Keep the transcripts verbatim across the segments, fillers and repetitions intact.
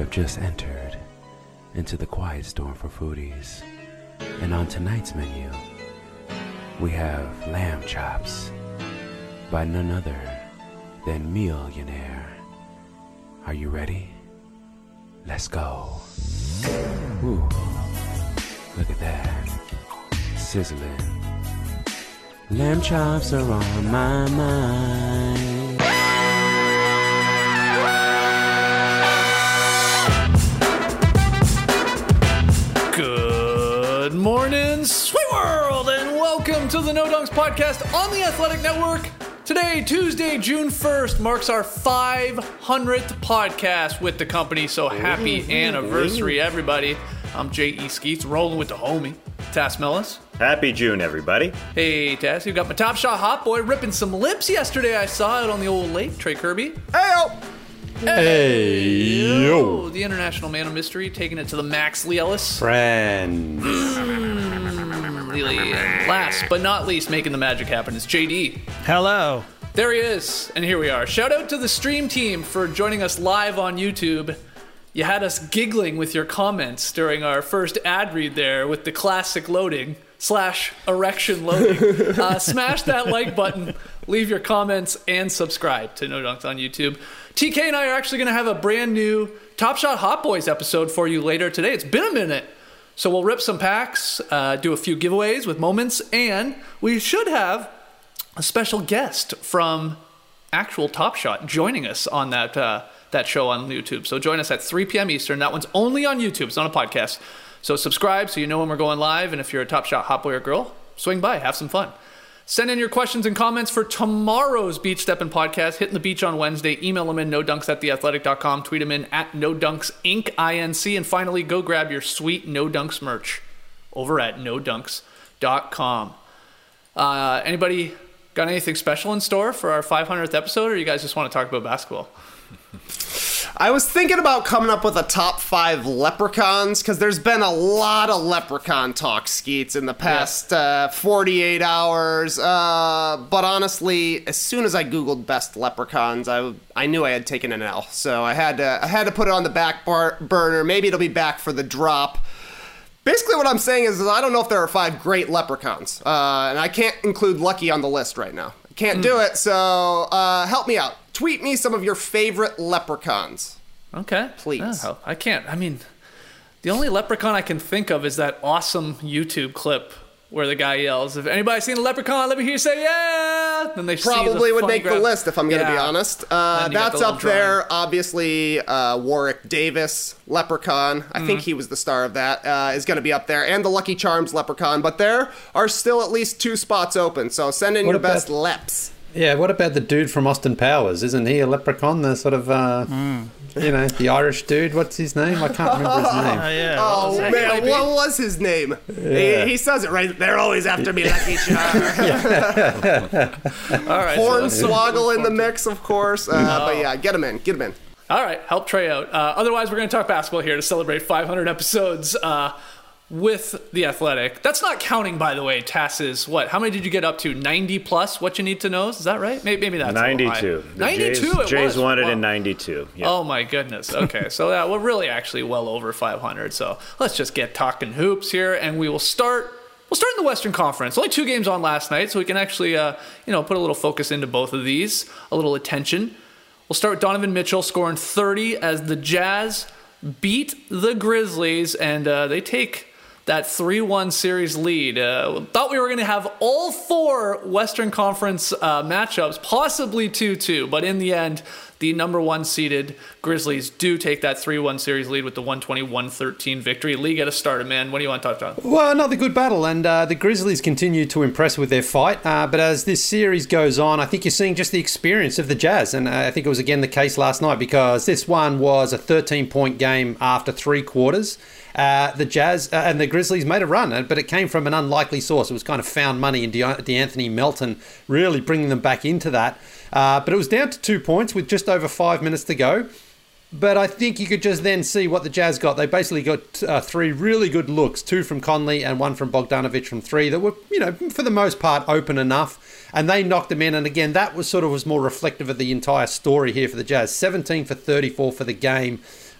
have just entered into the quiet storm for foodies. And on tonight's menu, we have lamb chops by none other than Millionaire. Are you ready? Let's go. Ooh, look at that. Sizzling. Lamb chops are on my mind. Good morning, sweet world, and welcome to the No Dunks podcast on the Athletic Network. Today, Tuesday, June first, marks our five hundredth podcast with the company, so happy anniversary, everybody. I'm J E. Skeets, rolling with the homie, Tass Mellis. Happy June, everybody. Hey, Tass, you got my Top Shot Hot Boy ripping some lips yesterday. I saw it on the old lake, Trey Kirby. Hey-o! Hey, yo. The international man of mystery, taking it to the max, Lee Ellis. Friends. Mm, Lee, and last but not least, making the magic happen is J D. Hello. There he is, and here we are. Shout out to the stream team for joining us live on YouTube. You had us giggling with your comments during our first ad read there with the classic loading slash erection loading. uh, smash that like button, leave your comments, and subscribe to No Dunks on YouTube. T K and I are actually going to have a brand new Top Shot Hot Boys episode for you later today. It's been a minute. So we'll rip some packs, uh, do a few giveaways with moments, and we should have a special guest from actual Top Shot joining us on that uh, that show on YouTube. So join us at three p.m. Eastern. That one's only on YouTube. It's not a podcast. So subscribe so you know when we're going live. And if you're a Top Shot Hot Boy or girl, swing by. Have some fun. Send in your questions and comments for tomorrow's Beach Steppin' podcast. Hitting the beach on Wednesday. Email them in no dunks at the athletic dot com. Tweet them in at no dunks inc, I N C. And finally, go grab your sweet No Dunks merch over at no dunks dot com. Uh, anybody got anything special in store for our five hundredth episode, or you guys just want to talk about basketball? I was thinking about coming up with a top five leprechauns, because there's been a lot of leprechaun talk, Skeets, in the past yeah. uh, forty-eight hours. Uh, but honestly, as soon as I Googled best leprechauns, I, I knew I had taken an L. So I had to I had to put it on the back bar- burner. Maybe it'll be back for the drop. Basically, what I'm saying is, is I don't know if there are five great leprechauns. Uh, and I can't include Lucky on the list right now. I can't mm. do it, so uh, help me out. Tweet me some of your favorite leprechauns. Okay. Please. Oh, I can't. I mean, the only leprechaun I can think of is that awesome YouTube clip where the guy yells, "If anybody seen a leprechaun, let me hear you say yeah." Then they probably would make grab. the list if I'm going to yeah. be honest. Uh, that's the up drawing. there. Obviously, uh, Warwick Davis, Leprechaun. I mm-hmm. think he was the star of that. Uh, is going to be up there, and the Lucky Charms Leprechaun. But there are still at least two spots open. So send in what your about- best leps. Yeah, what about the dude from Austin Powers? Isn't he a leprechaun? The sort of, uh, mm. you know, the Irish dude. What's his name? I can't remember his name. Oh, yeah. Oh, what man, what was his name? Yeah. He, he says it right. They're always after me, Lucky Charms. All right. Hornswoggle in the mix, of course. Uh, no. But yeah, get him in. Get him in. All right. Help Trey out. Uh, otherwise, we're going to talk basketball here to celebrate five hundred episodes. Uh, with The Athletic. That's not counting, by the way, Tass's, what, how many did you get up to? ninety plus what you need to know? Is that right? Maybe, maybe that's ninety-two. ninety-two Jay's, it Jay's was. won it wow. in ninety-two. Yep. Oh my goodness. Okay, so that we're really actually well over five hundred. So let's just get talking hoops here, and we will start We'll start in the Western Conference. Only two games on last night, so we can actually uh, you know, put a little focus into both of these, a little attention. We'll start with Donovan Mitchell scoring thirty as the Jazz beat the Grizzlies, and uh, they take that three one series lead. Uh, thought we were going to have all four Western Conference uh, matchups, possibly two two, but in the end, the number one seeded Grizzlies do take that three one series lead with the one twenty to one thirteen victory. Lee, get us started, man. What do you want to touch on? Well, another good battle, and uh, the Grizzlies continue to impress with their fight. Uh, but as this series goes on, I think you're seeing just the experience of the Jazz, and uh, I think it was again the case last night, because this one was a thirteen-point game after three quarters. Uh, the Jazz uh, and the Grizzlies made a run, but it came from an unlikely source. It was kind of found money in De- DeAnthony Melton, really bringing them back into that. Uh, but it was down to two points with just over five minutes to go. But I think you could just then see what the Jazz got. They basically got uh, three really good looks, two from Conley and one from Bogdanovic from three, that were, you know, for the most part open enough. And they knocked them in. And again, that was sort of was more reflective of the entire story here for the Jazz. seventeen for thirty-four for the game.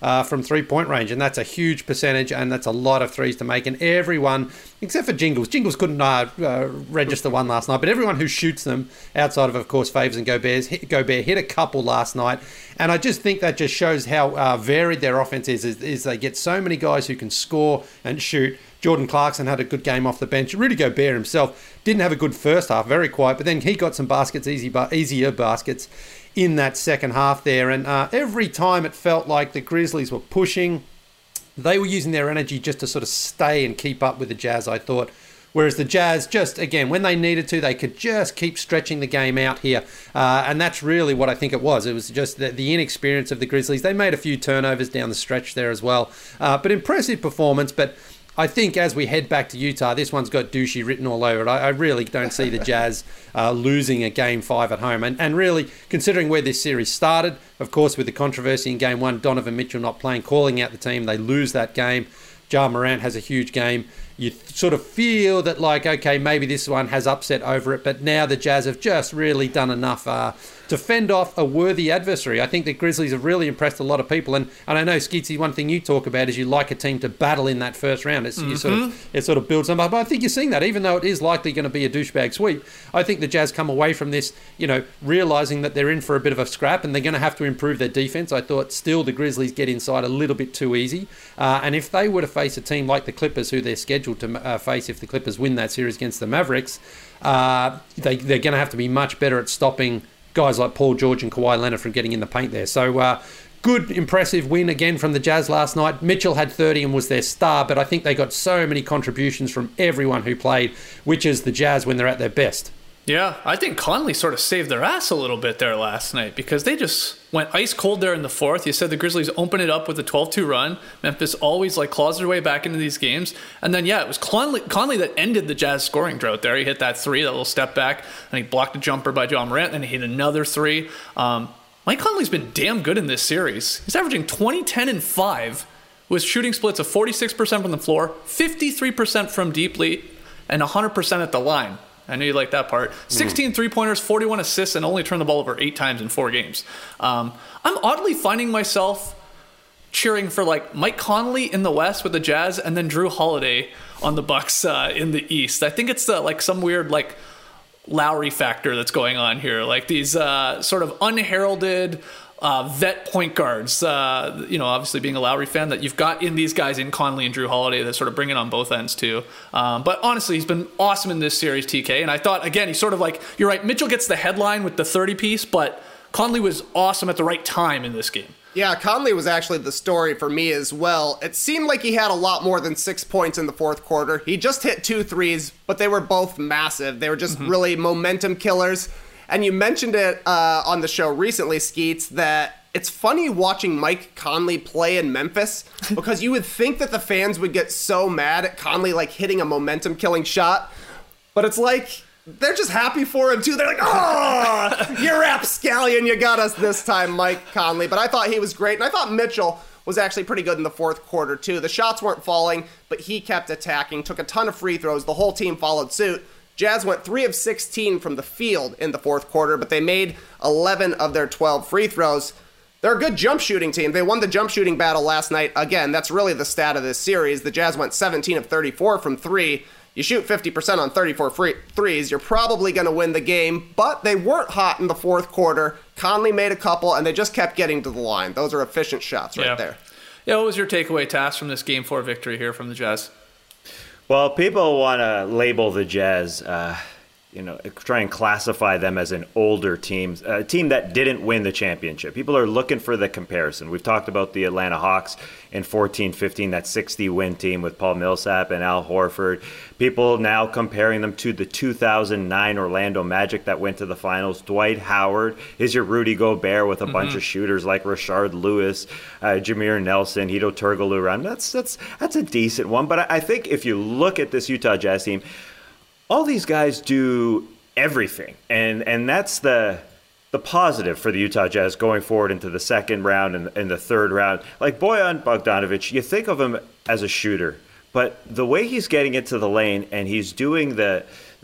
uh, from three-point range, and that's a huge percentage, and that's a lot of threes to make. And everyone, except for Jingles, Jingles couldn't uh, uh, register one last night, but everyone who shoots them, outside of, of course, Faves and Gobert, hit, Gobert hit a couple last night. And I just think that just shows how uh, varied their offense is, is, is they get so many guys who can score and shoot. Jordan Clarkson had a good game off the bench. Rudy Gobert himself didn't have a good first half, very quiet, but then he got some baskets, easy, easier baskets in that second half there. And uh, every time it felt like the Grizzlies were pushing, they were using their energy just to sort of stay and keep up with the Jazz, I thought. Whereas the Jazz, just, again, when they needed to, they could just keep stretching the game out here. Uh, and that's really what I think it was. It was just the, the inexperience of the Grizzlies. They made a few turnovers down the stretch there as well. Uh, but impressive performance. But I think as we head back to Utah, this one's got douchey written all over it. I, I really don't see the Jazz uh, losing a game five at home. And, and really, considering where this series started, of course, with the controversy in game one, Donovan Mitchell not playing, calling out the team, they lose that game. Ja Morant has a huge game. You sort of feel that, like, okay, maybe this one has upset over it, but now the Jazz have just really done enough uh, to fend off a worthy adversary. I think the Grizzlies have really impressed a lot of people, and, and I know, Skeetsy, one thing you talk about is you like a team to battle in that first round. It's, mm-hmm. you sort of, it sort of builds them up. But I think you're seeing that, even though it is likely going to be a douchebag sweep. I think the Jazz come away from this, you know, realising that they're in for a bit of a scrap and they're going to have to improve their defence. I thought still the Grizzlies get inside a little bit too easy. Uh, and if they were to face a team like the Clippers, who they're scheduled to uh, face if the Clippers win that series against the Mavericks, uh, they, they're going to have to be much better at stopping guys like Paul George and Kawhi Leonard from getting in the paint there. So uh, good, impressive win again from the Jazz last night. Mitchell had thirty and was their star, but I think they got so many contributions from everyone who played, which is the Jazz when they're at their best. Yeah, I think Conley sort of saved their ass a little bit there last night because they just went ice cold there in the fourth. You said the Grizzlies open it up with a twelve two run. Memphis always like claws their way back into these games. And then, yeah, it was Conley, Conley that ended the Jazz scoring drought there. He hit that three, that little step back, and he blocked a jumper by Ja Morant, and he hit another three. Um, Mike Conley's been damn good in this series. He's averaging twenty, ten, and five with shooting splits of forty-six percent from the floor, fifty-three percent from deeply, and one hundred percent at the line. I knew you liked that part. sixteen mm. three-pointers, forty-one assists, and only turned the ball over eight times in four games. Um, I'm oddly finding myself cheering for like Mike Conley in the West with the Jazz and then Drew Holiday on the Bucks uh, in the East. I think it's the, like some weird like Lowry factor that's going on here. Like these uh, sort of unheralded Uh, vet point guards, uh, you know, obviously being a Lowry fan, that you've got in these guys in Conley and Drew Holiday that sort of bring it on both ends too. Um, but honestly, he's been awesome in this series, T K. And I thought, again, he's sort of like, you're right, Mitchell gets the headline with the thirty piece, but Conley was awesome at the right time in this game. Yeah, Conley was actually the story for me as well. It seemed like he had a lot more than six points in the fourth quarter. He just hit two threes, but they were both massive. They were just mm-hmm. really momentum killers. And you mentioned it uh, on the show recently, Skeets, that it's funny watching Mike Conley play in Memphis because you would think that the fans would get so mad at Conley like hitting a momentum-killing shot, but it's like they're just happy for him too. They're like, "Oh, you're rapscallion, you got us this time, Mike Conley." But I thought he was great, and I thought Mitchell was actually pretty good in the fourth quarter too. The shots weren't falling, but he kept attacking, took a ton of free throws. The whole team followed suit. Jazz went three of sixteen from the field in the fourth quarter, but they made eleven of their twelve free throws. They're a good jump shooting team. They won the jump shooting battle last night. Again, that's really the stat of this series. The Jazz went seventeen of thirty-four from three. You shoot fifty percent on thirty-four free threes, you're probably going to win the game, but they weren't hot in the fourth quarter. Conley made a couple, and they just kept getting to the line. Those are efficient shots right yeah. there. Yeah, what was your takeaway task from this game four victory here from the Jazz? Well, people want to label the Jazz, uh, you know, try and classify them as an older team, a team that didn't win the championship. People are looking for the comparison. We've talked about the Atlanta Hawks in fourteen fifteen, that sixty-win team with Paul Millsap and Al Horford. People now comparing them to the two thousand nine Orlando Magic that went to the finals. Dwight Howard is your Rudy Gobert with a mm-hmm. bunch of shooters like Rashard Lewis, uh, Jameer Nelson, Hedo Turkoglu. That's that's that's a decent one. But I think if you look at this Utah Jazz team, all these guys do everything, and and that's the the positive for the Utah Jazz going forward into the second round and, and the third round. Like Bojan Bogdanovic, you think of him as a shooter, but the way he's getting into the lane and he's doing the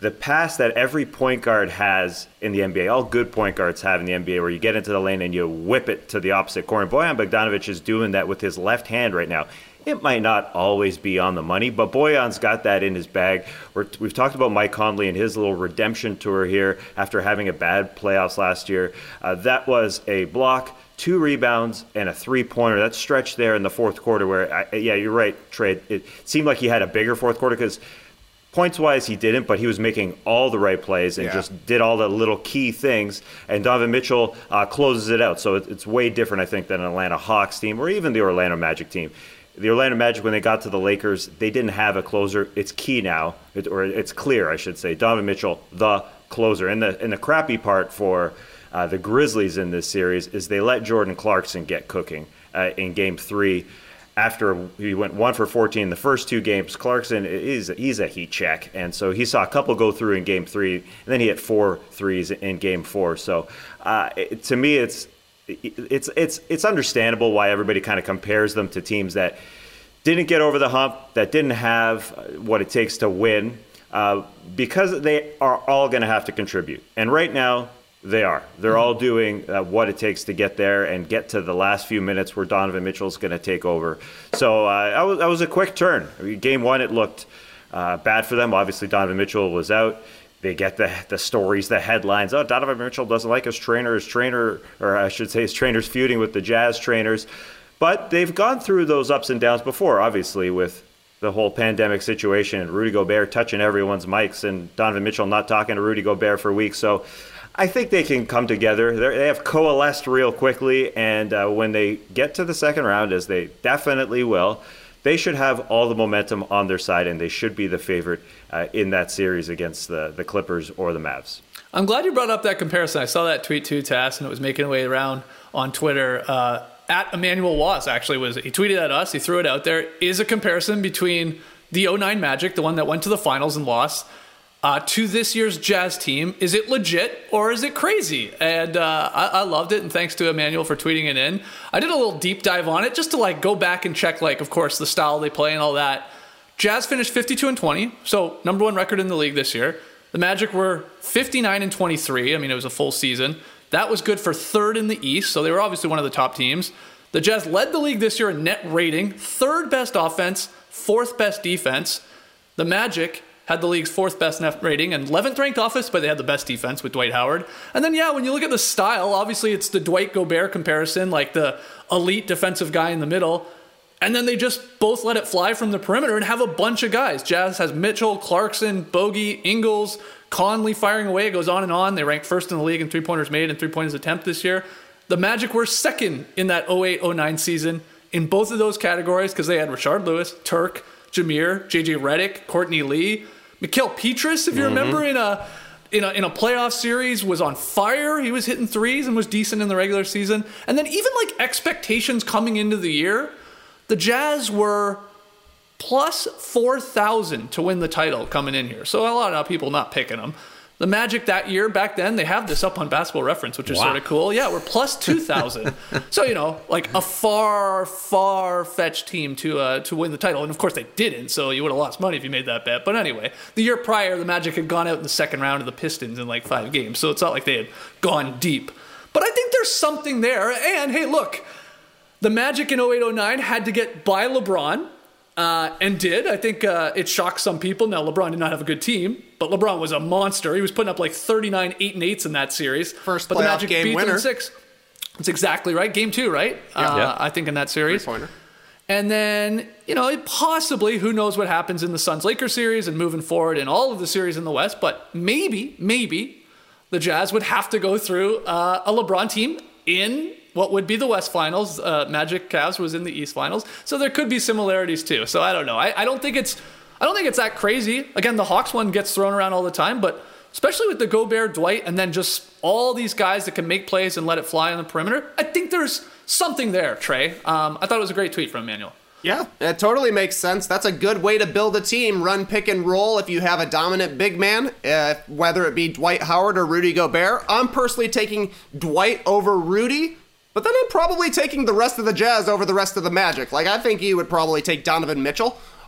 the pass that every point guard has in the N B A, all good point guards have in the N B A, where you get into the lane and you whip it to the opposite corner. Bojan Bogdanovic is doing that with his left hand right now. It might not always be on the money, but Bojan's got that in his bag. We're, we've talked about Mike Conley and his little redemption tour here after having a bad playoffs last year. Uh, that was a block, two rebounds, and a three-pointer. That stretch there in the fourth quarter where, I, yeah, you're right, Trey. It seemed like he had a bigger fourth quarter because points-wise he didn't, but he was making all the right plays and yeah. just did all the little key things. And Donovan Mitchell uh, closes it out. So it, it's way different, I think, than an Atlanta Hawks team or even the Orlando Magic team. The Orlando Magic, when they got to the Lakers, they didn't have a closer. It's key now, it, or it's clear, I should say. Donovan Mitchell, the closer. And the and the crappy part for uh, the Grizzlies in this series is they let Jordan Clarkson get cooking uh, in Game Three. After he went one for fourteen in the first two games, Clarkson is he's a heat check, and so he saw a couple go through in Game Three, and then he hit four threes in Game Four. So uh, it, to me, it's. It's it's it's understandable why everybody kind of compares them to teams that didn't get over the hump, that didn't have what it takes to win, uh, because they are all going to have to contribute. And right now, they are. They're all doing uh, what it takes to get there and get to the last few minutes where Donovan Mitchell's going to take over. So uh, that was, that was a quick turn. I mean, game one, it looked uh, bad for them. Obviously, Donovan Mitchell was out. They get the the stories, the headlines. Oh, Donovan Mitchell doesn't like his trainer. His trainer, or I should say his trainer's feuding with the Jazz trainers. But they've gone through those ups and downs before, obviously, with the whole pandemic situation and Rudy Gobert touching everyone's mics and Donovan Mitchell not talking to Rudy Gobert for weeks. So I think they can come together. They're, they have coalesced real quickly. And uh, when they get to the second round, as they definitely will, they should have all the momentum on their side, and they should be the favorite uh, in that series against the, the Clippers or the Mavs. I'm glad you brought up that comparison. I saw that tweet too, Tass, and it was making its way around on Twitter. Uh, at Emmanuel Waz, actually, was he tweeted at us, he threw it out there, is a comparison between the oh nine Magic, the one that went to the finals and lost, Uh, to this year's Jazz team. Is it legit or is it crazy? And uh, I, I loved it, and thanks to Emmanuel for tweeting it in. I did a little deep dive on it just to like go back and check, like, of course, the style they play and all that. Jazz finished fifty-two and twenty, so number one record in the league this year. The Magic were fifty-nine and twenty-three. I mean, it was a full season. That was good for third in the East, so they were obviously one of the top teams. The Jazz led the league this year in net rating, third best offense, fourth best defense. The Magic had the league's fourth best net rating and eleventh ranked offense, but they had the best defense with Dwight Howard. And then, yeah, when you look at the style, obviously it's the Dwight Gobert comparison, like the elite defensive guy in the middle. And then they just both let it fly from the perimeter and have a bunch of guys. Jazz has Mitchell, Clarkson, Bogey, Ingles, Conley firing away. It goes on and on. They ranked first in the league in three-pointers made and three-pointers attempt this year. The Magic were second in that oh eight oh nine season in both of those categories because they had Rashard Lewis, Turk, Jameer, J J Redick, Courtney Lee. Mikal Petrus, if you mm-hmm. remember, in a, in a in a playoff series, was on fire. He was hitting threes and was decent in the regular season. And then even like expectations coming into the year, the Jazz were plus four thousand to win the title coming in here. So a lot of people not picking them. The Magic that year, back then, they have this up on Basketball Reference, which is wow. sort of cool. Yeah, we're plus two thousand. So, you know, like a far, far-fetched team to uh, to win the title. And, of course, they didn't, so you would have lost money if you made that bet. But anyway, the year prior, the Magic had gone out in the second round of the Pistons in like five games. So it's not like they had gone deep. But I think there's something there. And, hey, look, the Magic in oh eight oh nine had to get by LeBron. Uh, and did. I think uh, it shocked some people. Now, LeBron did not have a good team, but LeBron was a monster. He was putting up like thirty-nine, eight, and eights in that series. First but playoff the Magic game beat winner. them in six. That's exactly right. Game two, right? Yeah. Uh, yeah. I think in that series. Three-pointer. And then, you know, possibly, who knows what happens in the Suns-Lakers series and moving forward in all of the series in the West, but maybe, maybe the Jazz would have to go through uh, a LeBron team in what would be the West Finals. uh, Magic Cavs was in the East Finals, so there could be similarities too. So I don't know. I, I don't think it's I don't think it's that crazy. Again, the Hawks one gets thrown around all the time, but especially with the Gobert, Dwight, and then just all these guys that can make plays and let it fly on the perimeter, I think there's something there, Trey. Um, I thought it was a great tweet from Emmanuel. Yeah, it totally makes sense. That's a good way to build a team. Run, pick, and roll if you have a dominant big man, uh, whether it be Dwight Howard or Rudy Gobert. I'm personally taking Dwight over Rudy. But then I'm probably taking the rest of the Jazz over the rest of the Magic. Like, I think you would probably take Donovan Mitchell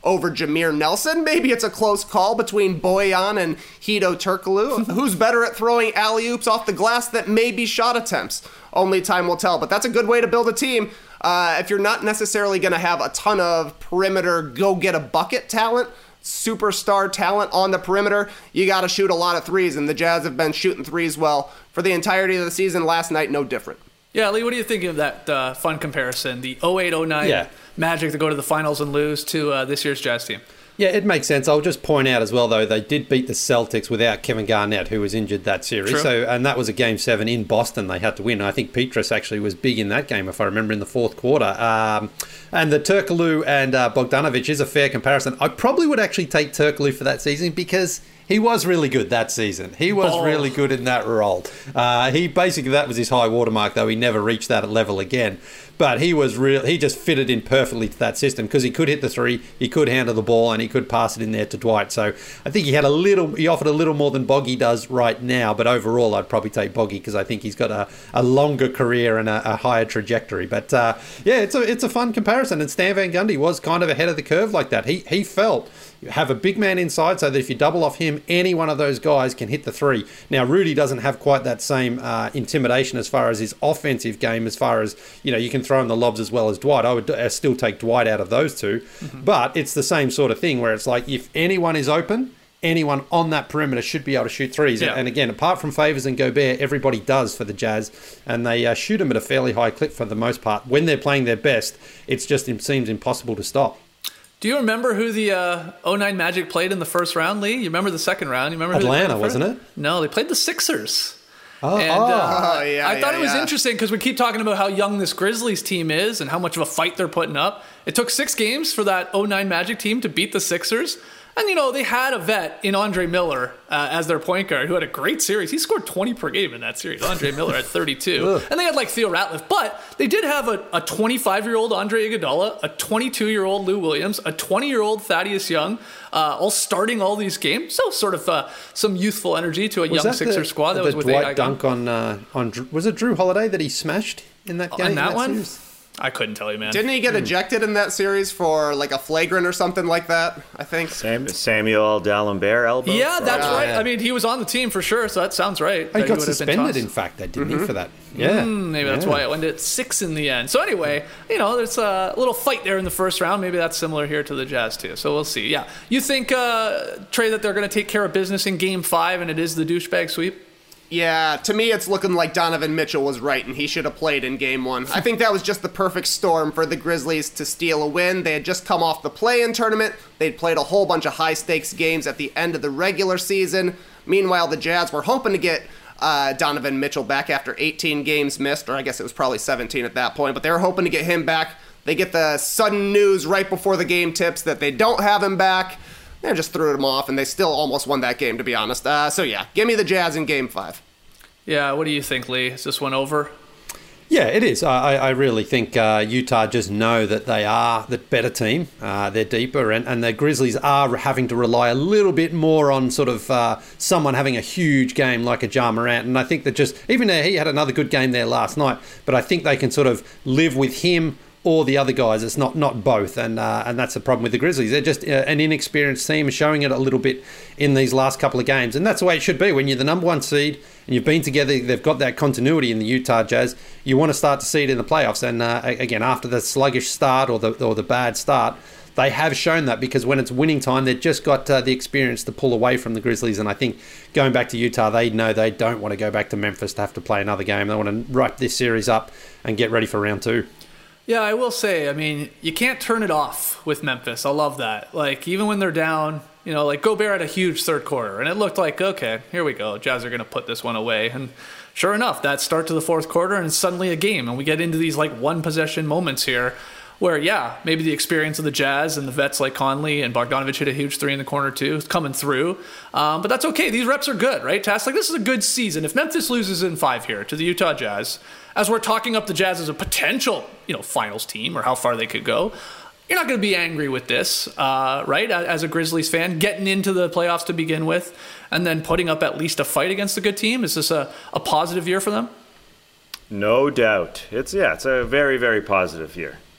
over Jameer Nelson. Maybe it's a close call between Bojan and Hedo Turkoglu. Who's better at throwing alley-oops off the glass that may be shot attempts? Only time will tell, but that's a good way to build a team. Uh, if you're not necessarily going to have a ton of perimeter go-get-a-bucket talent, superstar talent on the perimeter, you got to shoot a lot of threes, and the Jazz have been shooting threes well for the entirety of the season. Last night, no different. Yeah, Lee, what do you think of that uh, fun comparison? The oh eight oh nine Yeah. Magic to go to the finals and lose to uh, this year's Jazz team. Yeah, it makes sense. I'll just point out as well, though, they did beat the Celtics without Kevin Garnett, who was injured that series. True. So, and that was a game seven in Boston they had to win. I think Petrus actually was big in that game, if I remember, in the fourth quarter. Um, and the Turkoglu and uh, Bogdanovic is a fair comparison. I probably would actually take Turkoglu for that season because he was really good that season. He was Oh. really good in that role. Uh, he basically, that was his high watermark, though. He never reached that level again. But he was real. He just fitted in perfectly to that system because he could hit the three, he could handle the ball, and he could pass it in there to Dwight. So I think he had a little. He offered a little more than Boggy does right now. But overall, I'd probably take Boggy because I think he's got a, a longer career and a, a higher trajectory. But uh, yeah, it's a it's a fun comparison. And Stan Van Gundy was kind of ahead of the curve like that. He he felt you have a big man inside so that if you double off him, any one of those guys can hit the three. Now Rudy doesn't have quite that same uh, intimidation as far as his offensive game. As far as you know, you can throw him the lobs as well as Dwight. I would uh, still take Dwight out of those two, mm-hmm. but it's the same sort of thing where it's like if anyone is open, anyone on that perimeter should be able to shoot threes. Yeah. And again, apart from Favors and Gobert, everybody does for the Jazz, and they uh, shoot them at a fairly high clip for the most part. When they're playing their best, it's just it seems impossible to stop. Do you remember who the uh, oh nine Magic played in the first round, Lee? You remember the second round? You remember who they Atlanta, played first? wasn't it? No, they played the Sixers. Oh, And, oh. uh, Oh, yeah, I thought yeah, it was yeah. interesting because we keep talking about how young this Grizzlies team is and how much of a fight they're putting up. It took six games for that oh nine Magic team to beat the Sixers. And, you know, they had a vet in Andre Miller uh, as their point guard who had a great series. He scored twenty per game in that series. Andre Miller at thirty-two. And they had, like, Theo Ratliff. But they did have a, a twenty-five-year-old Andre Iguodala, a twenty-two-year-old Lou Williams, a twenty-year-old Thaddeus Young, uh, all starting all these games. So sort of uh, some youthful energy to a Was young that Sixer the, squad. That the was with Dwight A I dunk on uh, on Drew- was it Drew Holiday that he smashed in that game? On that one? series? I couldn't tell you, man. Didn't he get ejected in that series for like a flagrant or something like that? I think. Sam, Samuel D'Alembert elbow. Yeah, that's Oh, right. yeah. I mean, he was on the team for sure, so that sounds right. Oh, that he got would have been suspended, tossed. in fact, that didn't he, for that? Yeah. Mm, maybe that's Yeah. why it went at six in the end. So anyway, you know, there's a little fight there in the first round. Maybe that's similar here to the Jazz too. So we'll see. Yeah, you think uh, Trey that they're going to take care of business in Game Five, and it is the douchebag sweep? Yeah, to me, it's looking like Donovan Mitchell was right, and he should have played in game one. I think that was just the perfect storm for the Grizzlies to steal a win. They had just come off the play-in tournament. They'd played a whole bunch of high-stakes games at the end of the regular season. Meanwhile, the Jazz were hoping to get uh, Donovan Mitchell back after eighteen games missed, or I guess it was probably seventeen at that point, but they were hoping to get him back. They get the sudden news right before the game tips that they don't have him back. They just threw him off, and they still almost won that game, to be honest. Uh, so yeah, give me the Jazz in game five. Yeah, what do you think, Lee? Is this one over? Yeah, it is. I, I really think uh, Utah just know that they are the better team. Uh, they're deeper, and, and the Grizzlies are having to rely a little bit more on sort of uh, someone having a huge game like a Ja Morant. And I think that just, even though he had another good game there last night, but I think they can sort of live with him or the other guys. It's not not both, and uh, and that's the problem with the Grizzlies. They're just uh, an inexperienced team, showing it a little bit in these last couple of games, and that's the way it should be. When you're the number one seed and you've been together, they've got that continuity in the Utah Jazz. You want to start to see it in the playoffs, and uh, again, after the sluggish start or the or the bad start, they have shown that, because when it's winning time, they've just got uh, the experience to pull away from the Grizzlies. And I think going back to Utah, they know they don't want to go back to Memphis to have to play another game. They want to wrap this series up and get ready for round two. Yeah, I will say, I mean, you can't turn it off with Memphis. I love that. Like, even when they're down, you know, like Gobert had a huge third quarter, and it looked like, okay, here we go. Jazz are going to put this one away. And sure enough, that start to the fourth quarter, and it's suddenly a game. And we get into these, like, one-possession moments here where, yeah, maybe the experience of the Jazz and the vets like Conley and Bogdanovic hit a huge three in the corner, too. It's coming through. Um, but that's okay. These reps are good, right, Tass? Like, this is a good season. If Memphis loses in five here to the Utah Jazz, as we're talking up the Jazz as a potential, you know, finals team or how far they could go, you're not going to be angry with this, uh, right? As a Grizzlies fan, getting into the playoffs to begin with and then putting up at least a fight against a good team. Is this a, a positive year for them? No doubt. It's yeah, it's a very, very positive year.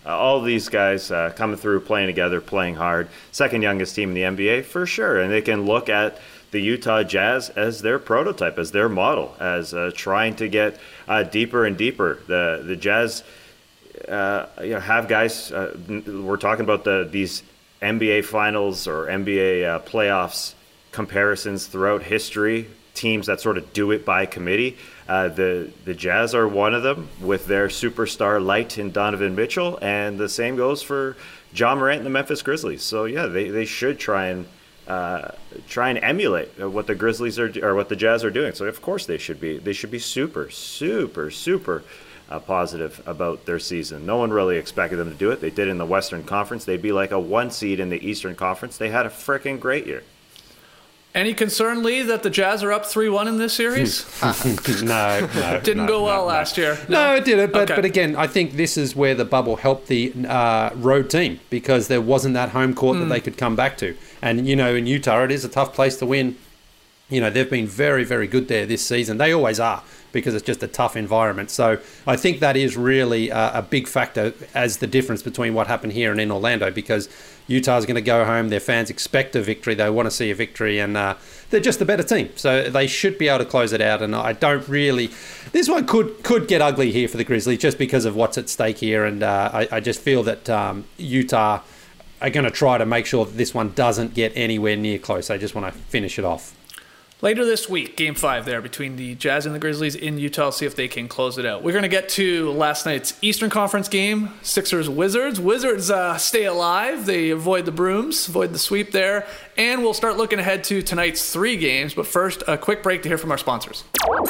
Uh, all of these guys uh, coming through, playing together, playing hard. Second youngest team in the N B A for sure, and they can look at the Utah Jazz as their prototype, as their model, as uh, trying to get uh, deeper and deeper. The the Jazz uh, you know, have guys. Uh, we're talking about the these N B A Finals or N B A uh, playoffs comparisons throughout history. Teams that sort of do it by committee. Uh, the the Jazz are one of them with their superstar light in Donovan Mitchell, and the same goes for Ja Morant and the Memphis Grizzlies. So yeah, they, they should try and uh, try and emulate what the Grizzlies are or what the Jazz are doing. So of course they should be they should be super super super uh, positive about their season. No one really expected them to do it. They did in the Western Conference. They'd be like a one seed in the Eastern Conference. They had a freaking great year. Any concern, Lee, that the Jazz are up three one in this series? no, no. Didn't no, go well no, last no. year. No, no it didn't. But, okay. but again, I think this is where the bubble helped the uh, road team because there wasn't that home court mm. that they could come back to. And, you know, in Utah, it is a tough place to win. You know, they've been very, very good there this season. They always are because it's just a tough environment. So I think that is really uh, a big factor as the difference between what happened here and in Orlando because Utah's going to go home. Their fans expect a victory. They want to see a victory, and uh, they're just a better team. So they should be able to close it out. And I don't really... This one could could get ugly here for the Grizzlies just because of what's at stake here. And uh, I, I just feel that um, Utah are going to try to make sure that this one doesn't get anywhere near close. They just want to finish it off. Later this week, game five there between the Jazz and the Grizzlies in Utah. See if they can close it out. We're going to get to last night's Eastern Conference game, Sixers-Wizards. Wizards uh, stay alive. They avoid the brooms, avoid the sweep there. And we'll start looking ahead to tonight's three games. But first, a quick break to hear from our sponsors.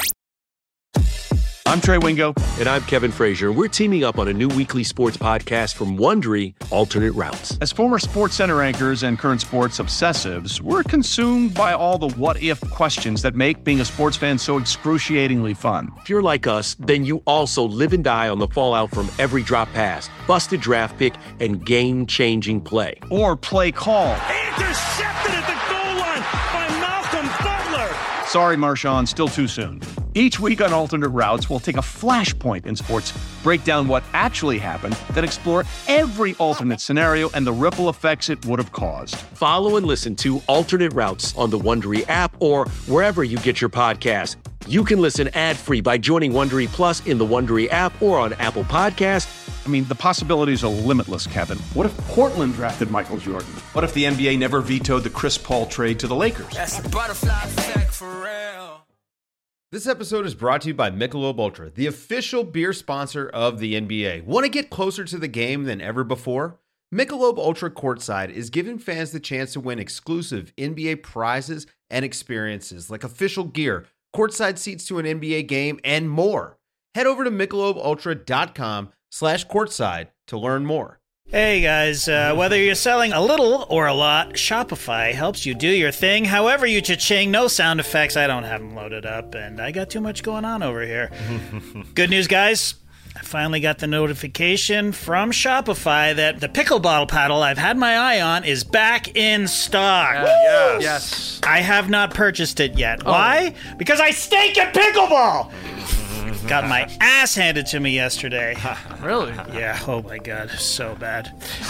I'm Trey Wingo. And I'm Kevin Frazier. We're teaming up on a new weekly sports podcast from Wondery, Alternate Routes. As former SportsCenter anchors and current sports obsessives, we're consumed by all the what-if questions that make being a sports fan so excruciatingly fun. If you're like us, then you also live and die on the fallout from every drop pass, busted draft pick, and game-changing play. Or play call. Intercepted at the goal line by Malcolm Butler. Sorry, Marshawn, still too soon. Each week on Alternate Routes, we'll take a flashpoint in sports, break down what actually happened, then explore every alternate scenario and the ripple effects it would have caused. Follow and listen to Alternate Routes on the Wondery app or wherever you get your podcasts. You can listen ad-free by joining Wondery Plus in the Wondery app or on Apple Podcasts. I mean, the possibilities are limitless, Kevin. What if Portland drafted Michael Jordan? What if the N B A never vetoed the Chris Paul trade to the Lakers? That's the butterfly effect for real. This episode is brought to you by Michelob Ultra, the official beer sponsor of the N B A. Want to get closer to the game than ever before? Michelob Ultra Courtside is giving fans the chance to win exclusive N B A prizes and experiences like official gear, courtside seats to an N B A game, and more. Head over to michelobultra.com slash courtside to learn more. Hey guys, uh, whether you're selling a little or a lot, Shopify helps you do your thing however you cha-ching. No sound effects, I don't have them loaded up, and I got too much going on over here. Good news, guys. I finally got the notification from Shopify that the pickle bottle paddle I've had my eye on is back in stock. Uh, yes. yes. I have not purchased it yet. Oh. Why? Because I stink at pickleball! Got my ass handed to me yesterday. Really? Yeah, oh my god, so bad.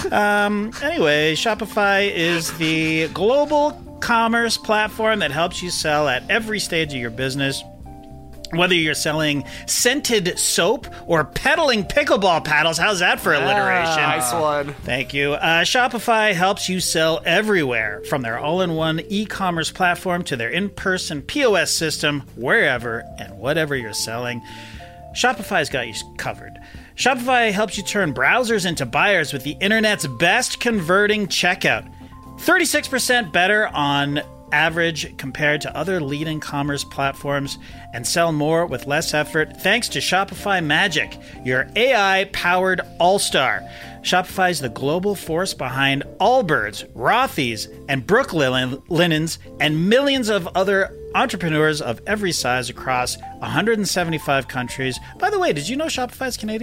Um, anyway, Shopify is the global commerce platform that helps you sell at every stage of your business. Whether you're selling scented soap or peddling pickleball paddles, how's that for alliteration? Ah, nice one. Thank you. Uh, Shopify helps you sell everywhere, from their all-in-one e-commerce platform to their in-person P O S system, wherever and whatever you're selling. Shopify's got you covered. Shopify helps you turn browsers into buyers with the internet's best converting checkout. thirty-six percent better on average compared to other leading commerce platforms, and sell more with less effort thanks to Shopify Magic, your A I-powered all-star. Shopify is the global force behind Allbirds, Rothy's, and Brooklinens, and millions of other entrepreneurs of every size across one hundred seventy-five countries. By the way, did you know Shopify is Canadian?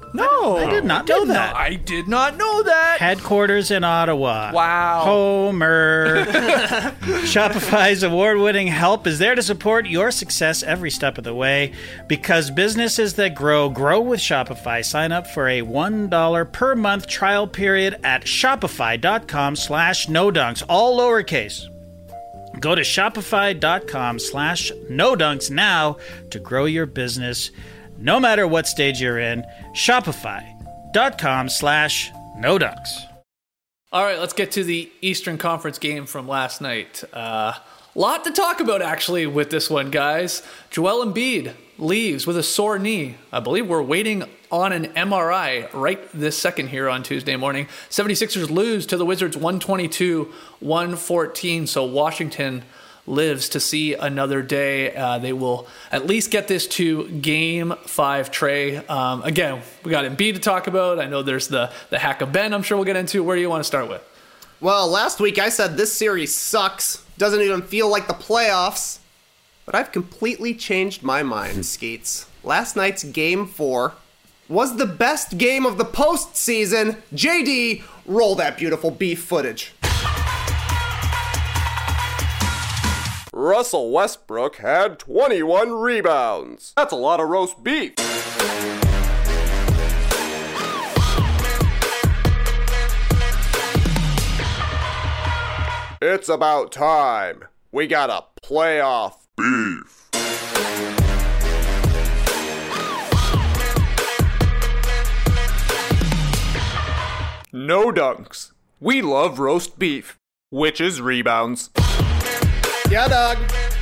No, I did not know that. I did not know that. Headquarters in Ottawa. Wow. Homer. Shopify's award-winning help is there to support your success every step of the way. Because businesses that grow, grow with Shopify. Sign up for a one dollar per month trial period at shopify.com slash no dunks, all lowercase. Go to shopify.com slash no dunks now to grow your business no matter what stage you're in. Shopify.com slash no dunks. All right, let's get to the Eastern Conference game from last night. A uh, lot to talk about, actually, with this one, guys. Joel Embiid leaves with a sore knee. I believe we're waiting on an M R I right this second here on Tuesday morning. seventy-sixers lose to the Wizards one twenty-two one fourteen, so Washington lives to see another day. Uh, they will at least get this to game five, Trey. Um, again, we got Embiid to talk about. I know there's the, the hack of Ben I'm sure we'll get into. Where do you want to start with? Well, last week I said this series sucks. Doesn't even feel like the playoffs. But I've completely changed my mind, Skeets. Last night's game four was the best game of the postseason. J D, roll that beautiful beef footage. Russell Westbrook had twenty-one rebounds. That's a lot of roast beef. It's about time. We got a playoff beef. No dunks. We love roast beef, which is rebounds. Yeah, dog.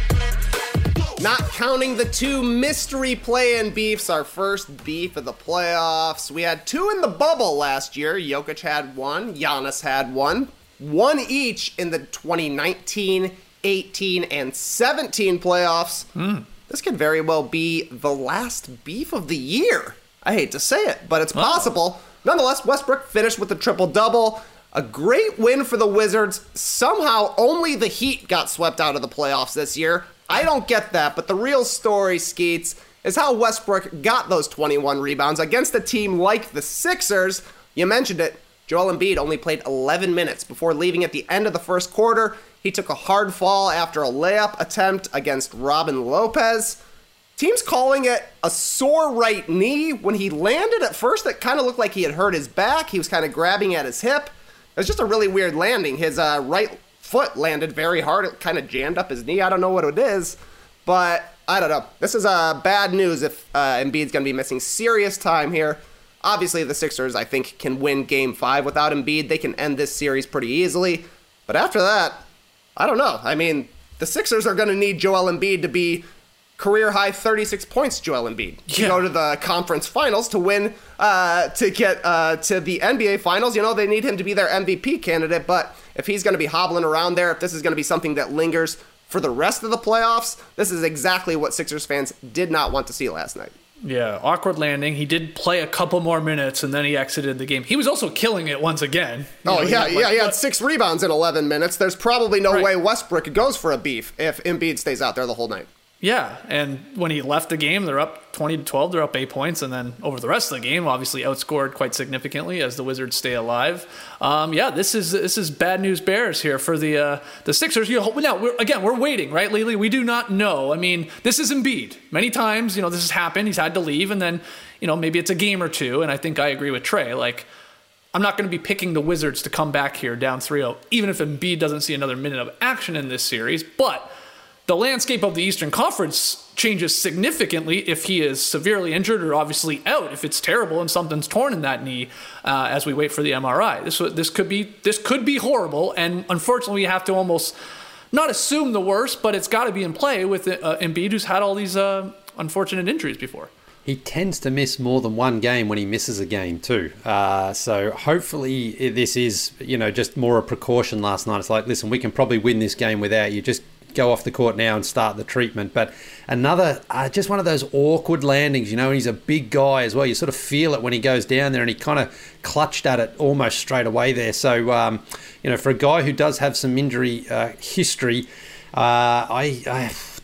Not counting the two mystery play-in beefs, our first beef of the playoffs. We had two in the bubble last year. Jokic had one, Giannis had one. One each in the twenty nineteen, eighteen, and seventeen playoffs. Mm. This could very well be the last beef of the year. I hate to say it, but it's possible. Oh. Nonetheless, Westbrook finished with a triple-double. A great win for the Wizards. Somehow, only the Heat got swept out of the playoffs this year. I don't get that, but the real story, Skeets, is how Westbrook got those twenty-one rebounds against a team like the Sixers. You mentioned it. Joel Embiid only played eleven minutes before leaving at the end of the first quarter. He took a hard fall after a layup attempt against Robin Lopez. Teams calling it a sore right knee. When he landed at first, it kind of looked like he had hurt his back. He was kind of grabbing at his hip. It was just a really weird landing. His uh, right foot landed very hard. It kind of jammed up his knee. I don't know what it is, but I don't know. This is uh, bad news if uh, Embiid's going to be missing serious time here. Obviously, the Sixers, I think, can win Game five without Embiid. They can end this series pretty easily. But after that, I don't know. I mean, the Sixers are going to need Joel Embiid to be career-high thirty-six points, Joel Embiid, to yeah. go to the conference finals, to win, uh, to get uh, to the N B A finals. You know, they need him to be their M V P candidate, but if he's going to be hobbling around there, if this is going to be something that lingers for the rest of the playoffs, this is exactly what Sixers fans did not want to see last night. Yeah, awkward landing. He did play a couple more minutes, and then he exited the game. He was also killing it once again. You oh, know, yeah, he yeah, like, he had what? six rebounds in eleven minutes. There's probably no right. way Westbrook goes for a beef if Embiid stays out there the whole night. Yeah, and when he left the game, they're up twenty to twelve, they're up eight points, and then over the rest of the game, obviously outscored quite significantly as the Wizards stay alive. Um, yeah, this is this is bad news bears here for the uh, the Sixers. You know, now we're, again, we're waiting, right, Lily? We do not know. I mean, this is Embiid. Many times, you know, this has happened. He's had to leave, and then, you know, maybe it's a game or two. And I think I agree with Trey. Like, I'm not going to be picking the Wizards to come back here down three oh, even if Embiid doesn't see another minute of action in this series. But the landscape of the Eastern Conference changes significantly if he is severely injured or obviously out, if it's terrible and something's torn in that knee uh, as we wait for the M R I. This this could be this could be horrible, and unfortunately you have to almost not assume the worst, but it's got to be in play with uh, Embiid, who's had all these uh, unfortunate injuries before. He tends to miss more than one game when he misses a game too. Uh, so hopefully this is, you know, just more a precaution last night. It's like, listen, we can probably win this game without you. Just go off the court now and start the treatment. But another, uh, just one of those awkward landings, you know, and he's a big guy as well. You sort of feel it when he goes down there, and he kind of clutched at it almost straight away there. So, um, you know, for a guy who does have some injury uh, history, uh, I, I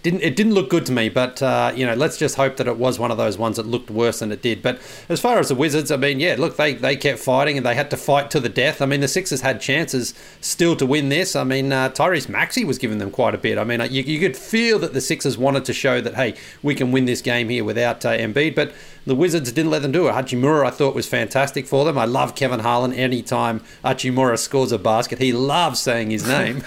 didn't it didn't look good to me. But uh, you know, let's just hope that it was one of those ones that looked worse than it did. But as far as the Wizards, I mean, yeah, look, they they kept fighting and they had to fight to the death. I mean, the Sixers had chances still to win this. I mean, uh, Tyrese Maxey was giving them quite a bit. I mean, you, you could feel that the Sixers wanted to show that, hey, we can win this game here without uh, Embiid, but the Wizards didn't let them do it. Hachimura, I thought, was fantastic for them. I love Kevin Harlan. Anytime Hachimura scores a basket, he loves saying his name.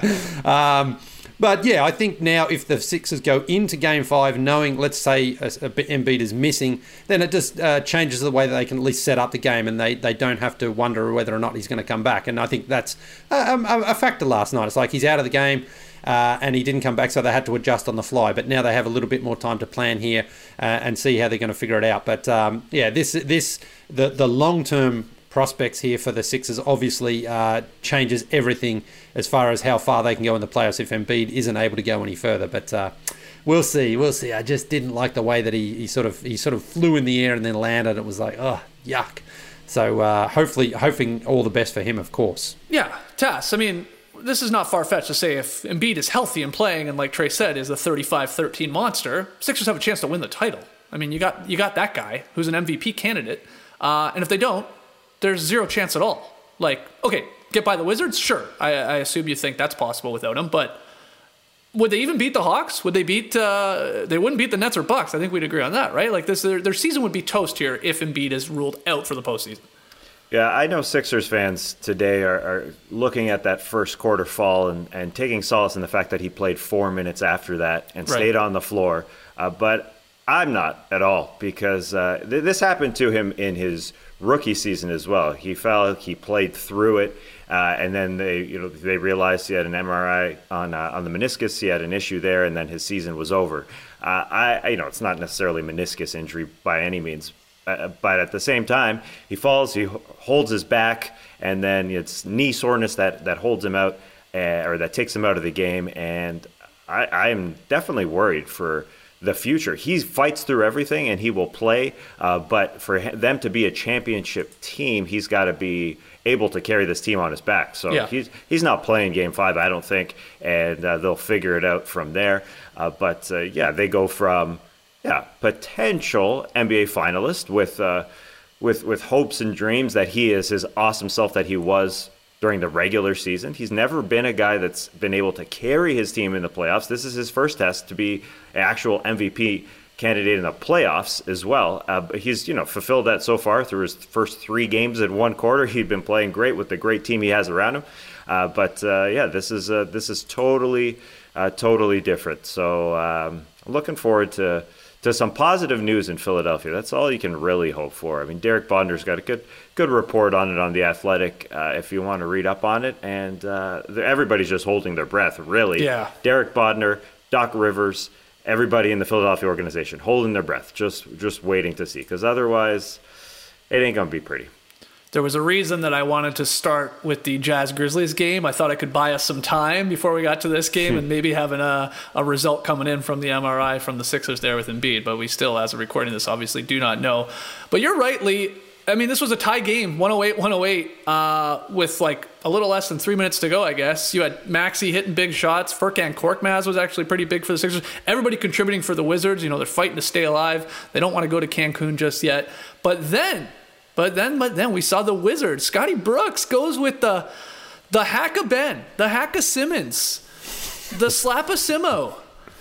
um, but yeah, I think now if the Sixers go into Game Five knowing, let's say, a, a Embiid is missing, then it just uh, changes the way that they can at least set up the game, and they, they don't have to wonder whether or not he's going to come back. And I think that's a, a, a factor last night. It's like he's out of the game. Uh, and he didn't come back, so they had to adjust on the fly. But now they have a little bit more time to plan here uh, and see how they're going to figure it out. But um, yeah, this this the the long term prospects here for the Sixers obviously uh, changes everything as far as how far they can go in the playoffs if Embiid isn't able to go any further. But uh, we'll see, we'll see. I just didn't like the way that he, he sort of he sort of flew in the air and then landed. It was like, oh, yuck. So uh, hopefully, hoping all the best for him, of course. Yeah, Tass. I mean, this is not far-fetched to say if Embiid is healthy and playing, and like Trey said, is a thirty-five thirteen monster, Sixers have a chance to win the title. I mean, you got you got that guy who's an M V P candidate, uh, and if they don't, there's zero chance at all. Like, okay, get by the Wizards? Sure. I, I assume you think that's possible without him, but would they even beat the Hawks? Would they beat, uh, they wouldn't beat the Nets or Bucks. I think we'd agree on that, right? Like, this, their, their season would be toast here if Embiid is ruled out for the postseason. Yeah, I know Sixers fans today are, are looking at that first quarter fall and, and taking solace in the fact that he played four minutes after that and Right. stayed on the floor. Uh, but I'm not at all, because uh, th- this happened to him in his rookie season as well. He fell, he played through it, uh, and then they, you know, they realized he had an M R I on uh, on the meniscus. He had an issue there, and then his season was over. Uh, I, I, you know, it's not necessarily meniscus injury by any means. Uh, but at the same time, he falls, he holds his back, and then it's knee soreness that, that holds him out, uh, or that takes him out of the game. And I, I am definitely worried for the future. He fights through everything, and he will play. Uh, but for them to be a championship team, he's got to be able to carry this team on his back. So Yeah. he's he's not playing Game Five, I don't think, and uh, they'll figure it out from there. Uh, but uh, yeah, they go from. Yeah, potential N B A finalist with uh, with with hopes and dreams that he is his awesome self that he was during the regular season. He's never been a guy that's been able to carry his team in the playoffs. This is his first test to be an actual M V P candidate in the playoffs as well. Uh, but he's you know fulfilled that so far through his first three games in one quarter. He'd been playing great with the great team he has around him. Uh, but uh, yeah, this is uh, this is totally uh, totally different. So um, I'm looking forward to. to some positive news in Philadelphia. That's all you can really hope for. I mean, Derek Bodner's got a good good report on it on The Athletic uh, if you want to read up on it. And uh, everybody's just holding their breath, really. Yeah. Derek Bodner, Doc Rivers, everybody in the Philadelphia organization holding their breath, just just waiting to see. Because otherwise, it ain't going to be pretty. There was a reason that I wanted to start with the Jazz Grizzlies game. I thought I could buy us some time before we got to this game and maybe having a, a result coming in from the M R I from the Sixers there with Embiid. But we still, as of recording this, obviously do not know. But you're right, Lee. I mean, this was a tie game, one oh eight one oh eight, uh, with like a little less than three minutes to go, I guess. You had Maxey hitting big shots. Furkan Korkmaz was actually pretty big for the Sixers. Everybody contributing for the Wizards. You know, they're fighting to stay alive. They don't want to go to Cancun just yet. But then... But then, but then we saw the Wizards. Scotty Brooks goes with the the hack of Ben, the hack of Simmons, the slap of Simo,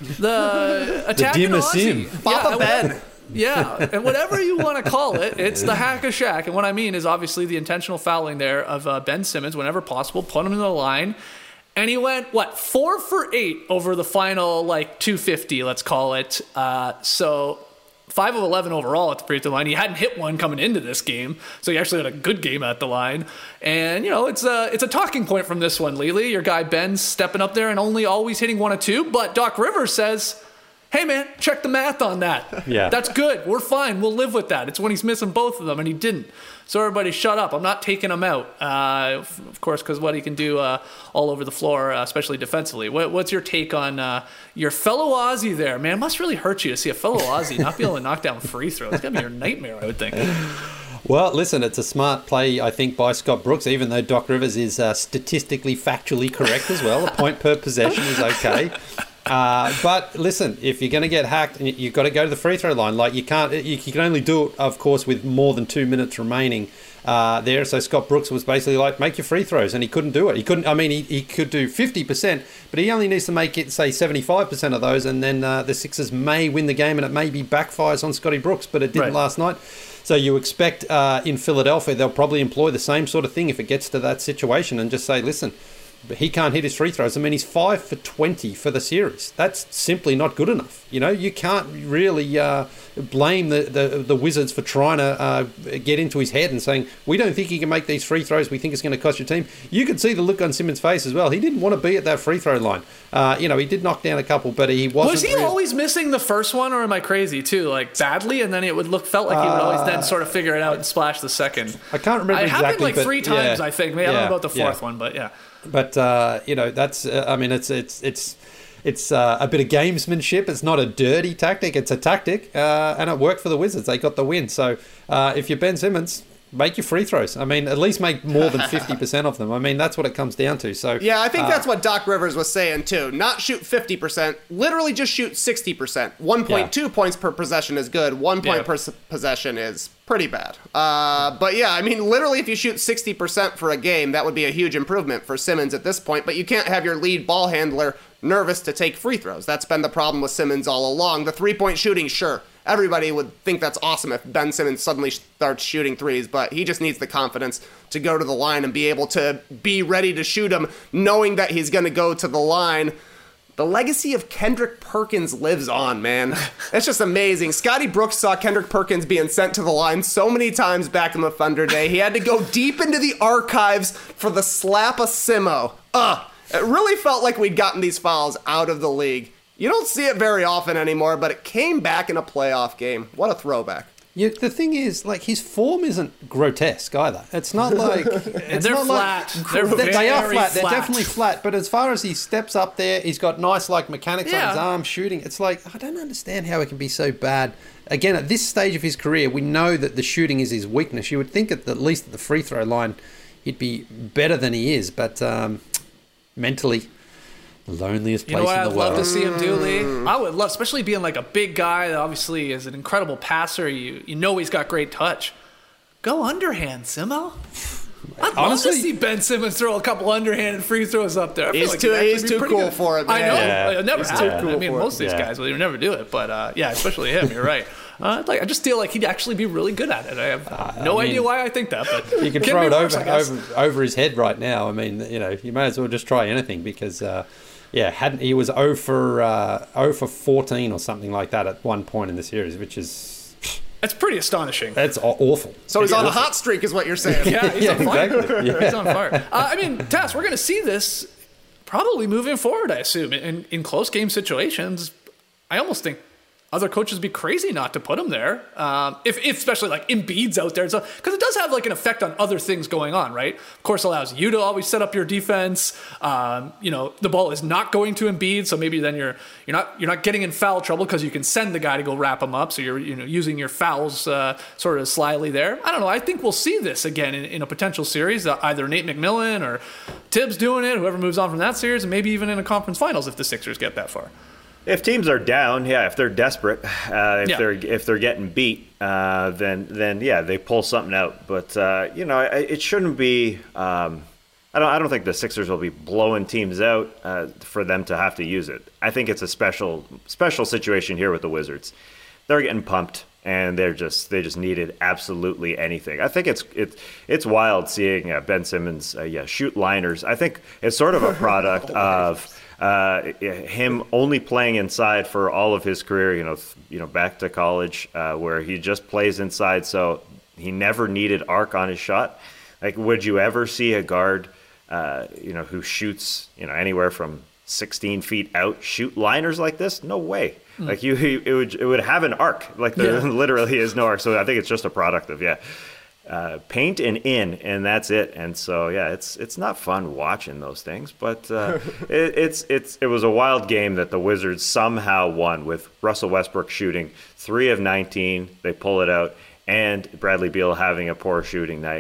the attack of Ozzy. Papa yeah, Ben. Yeah, and whatever you want to call it, it's the hack of Shaq. And what I mean is obviously the intentional fouling there of uh, Ben Simmons whenever possible, put him in the line. And he went, what, four for eight over the final, like, two fifty, let's call it. Uh, so... five of eleven overall at the free throw line. He hadn't hit one coming into this game, so he actually had a good game at the line. And, you know, it's a, it's a talking point from this one, Lely. Your guy Ben's stepping up there and only always hitting one or two, but Doc Rivers says, hey, man, check the math on that. Yeah. That's good. We're fine. We'll live with that. It's when he's missing both of them, and he didn't. So everybody shut up. I'm not taking him out, uh, of course, because what he can do uh, all over the floor, uh, especially defensively. What, what's your take on uh, your fellow Aussie there, man? It must really hurt you to see a fellow Aussie not be able to knock down free throws. It's going to be your nightmare, I would think. Well, listen, it's a smart play, I think, by Scott Brooks, even though Doc Rivers is uh, statistically, factually correct as well. A point per possession is okay. Uh, but listen, if you're going to get hacked, you've got to go to the free throw line. Like you can't, you can only do it, of course, with more than two minutes remaining uh, there. So Scott Brooks was basically like, make your free throws, and he couldn't do it. He couldn't. I mean, he, he could do fifty percent, but he only needs to make it, say, seventy-five percent of those, and then uh, the Sixers may win the game, and it maybe backfires on Scotty Brooks, but it didn't Right. last night. So you expect uh, in Philadelphia they'll probably employ the same sort of thing if it gets to that situation, and just say, listen, but he can't hit his free throws. I mean, he's five for twenty for the series. That's simply not good enough. You know, you can't really uh, blame the, the, the Wizards for trying to uh, get into his head and saying, we don't think he can make these free throws. We think it's going to cost your team. You could see the look on Simmons' face as well. He didn't want to be at that free throw line. Uh, you know, he did knock down a couple, but he wasn't. Was he really... always missing the first one, or am I crazy too? Like badly, and then it would look felt like he would always then sort of figure it out and splash the second. I can't remember It exactly. happened like but three times, yeah, I think. Maybe I yeah, don't know about the fourth yeah. one, but yeah. But uh, you know, that's. Uh, I mean, it's it's it's it's uh, a bit of gamesmanship. It's not a dirty tactic. It's a tactic, uh, and it worked for the Wizards. They got the win. So uh, if you're Ben Simmons, make your free throws. I mean, at least make more than fifty percent of them. I mean, that's what it comes down to. So yeah, I think uh, that's what Doc Rivers was saying too. Not shoot fifty percent, literally just shoot sixty percent. one point two yeah. points per possession is good. One point yeah. per possession is pretty bad. Uh, but yeah, I mean, literally if you shoot sixty percent for a game, that would be a huge improvement for Simmons at this point. But you can't have your lead ball handler nervous to take free throws. That's been the problem with Simmons all along. The three-point shooting, sure. Everybody would think that's awesome if Ben Simmons suddenly starts shooting threes, but he just needs the confidence to go to the line and be able to be ready to shoot them, knowing that he's going to go to the line. The legacy of Kendrick Perkins lives on, man. It's just amazing. Scotty Brooks saw Kendrick Perkins being sent to the line so many times back in the Thunder day. He had to go deep into the archives for the slap a Simo. Ugh. It really felt like we'd gotten these fouls out of the league. You don't see it very often anymore, but it came back in a playoff game. What a throwback. Yeah, the thing is, like, his form isn't grotesque either. It's not like... it's they're not flat. Like, they're they, they are flat. flat. They're definitely flat. But as far as he steps up there, he's got nice, like, mechanics yeah. on his arm shooting. It's like, I don't understand how it can be so bad. Again, at this stage of his career, we know that the shooting is his weakness. You would think at, the, at least at the free throw line, he'd be better than he is. But um, mentally... loneliest place you know what in I'd the world. love to see him do, Lee? I would love, especially being like a big guy that obviously is an incredible passer. You you know he's got great touch. Go underhand, Simo. I'd Honestly, love to see Ben Simmons throw a couple underhanded free throws up there. I feel He's like too, he'd he's be too pretty cool good. for it, man. I know. Yeah. It'll never He's happen. too cool I mean, for most of it. these Yeah. guys will never do it. But uh, yeah, especially him. You're right. Uh, like I just feel like he'd actually be really good at it. I have Uh, no I mean, idea why I think that, but You can can throw be it worse, over, I guess. over over his head right now. I mean, you know, you may as well just try anything because, uh, yeah, hadn't he was zero for uh, zero for fourteen or something like that at one point in the series, which is It's pretty astonishing. that's aw- awful. So he's It's on a awful. hot streak is what you're saying. Yeah, he's Yeah, on fire. exactly. Yeah. He's on fire. Uh, I mean, Tass, we're going to see this probably moving forward, I assume, in, in close game situations. I almost think other coaches would be crazy not to put him there, um, if, if especially like Embiid's out there, because it does have like an effect on other things going on, right? Of course, it allows you to always set up your defense. Um, you know, the ball is not going to Embiid, so maybe then you're you're not you're not getting in foul trouble because you can send the guy to go wrap him up. So you're you know using your fouls uh, sort of slyly there. I don't know. I think we'll see this again in, in a potential series. Uh, either Nate McMillan or Tibbs doing it, whoever moves on from that series, and maybe even in a conference finals if the Sixers get that far. If teams are down, yeah, if they're desperate, uh, if Yeah. they're if they're getting beat, uh, then then yeah, they pull something out. But uh, you know, it, it shouldn't be. Um, I don't. I don't think the Sixers will be blowing teams out uh, for them to have to use it. I think it's a special special situation here with the Wizards. They're getting pumped, and they're just they just needed absolutely anything. I think it's it's it's wild seeing uh, Ben Simmons uh, yeah shoot liners. I think it's sort of a product of. Uh, him only playing inside for all of his career, you know, th- you know, back to college, uh, where he just plays inside, so he never needed arc on his shot. Like, would you ever see a guard, uh, you know, who shoots, you know, anywhere from sixteen feet out shoot liners like this? No way. Mm. Like you, it would it would have an arc. Like there yeah. literally is no arc. So I think it's just a product of yeah. Uh, paint and in, and that's it. And so, yeah, it's it's not fun watching those things, but uh, it, it's it's it was a wild game that the Wizards somehow won with Russell Westbrook shooting three of nineteen. They pull it out, and Bradley Beal having a poor shooting night.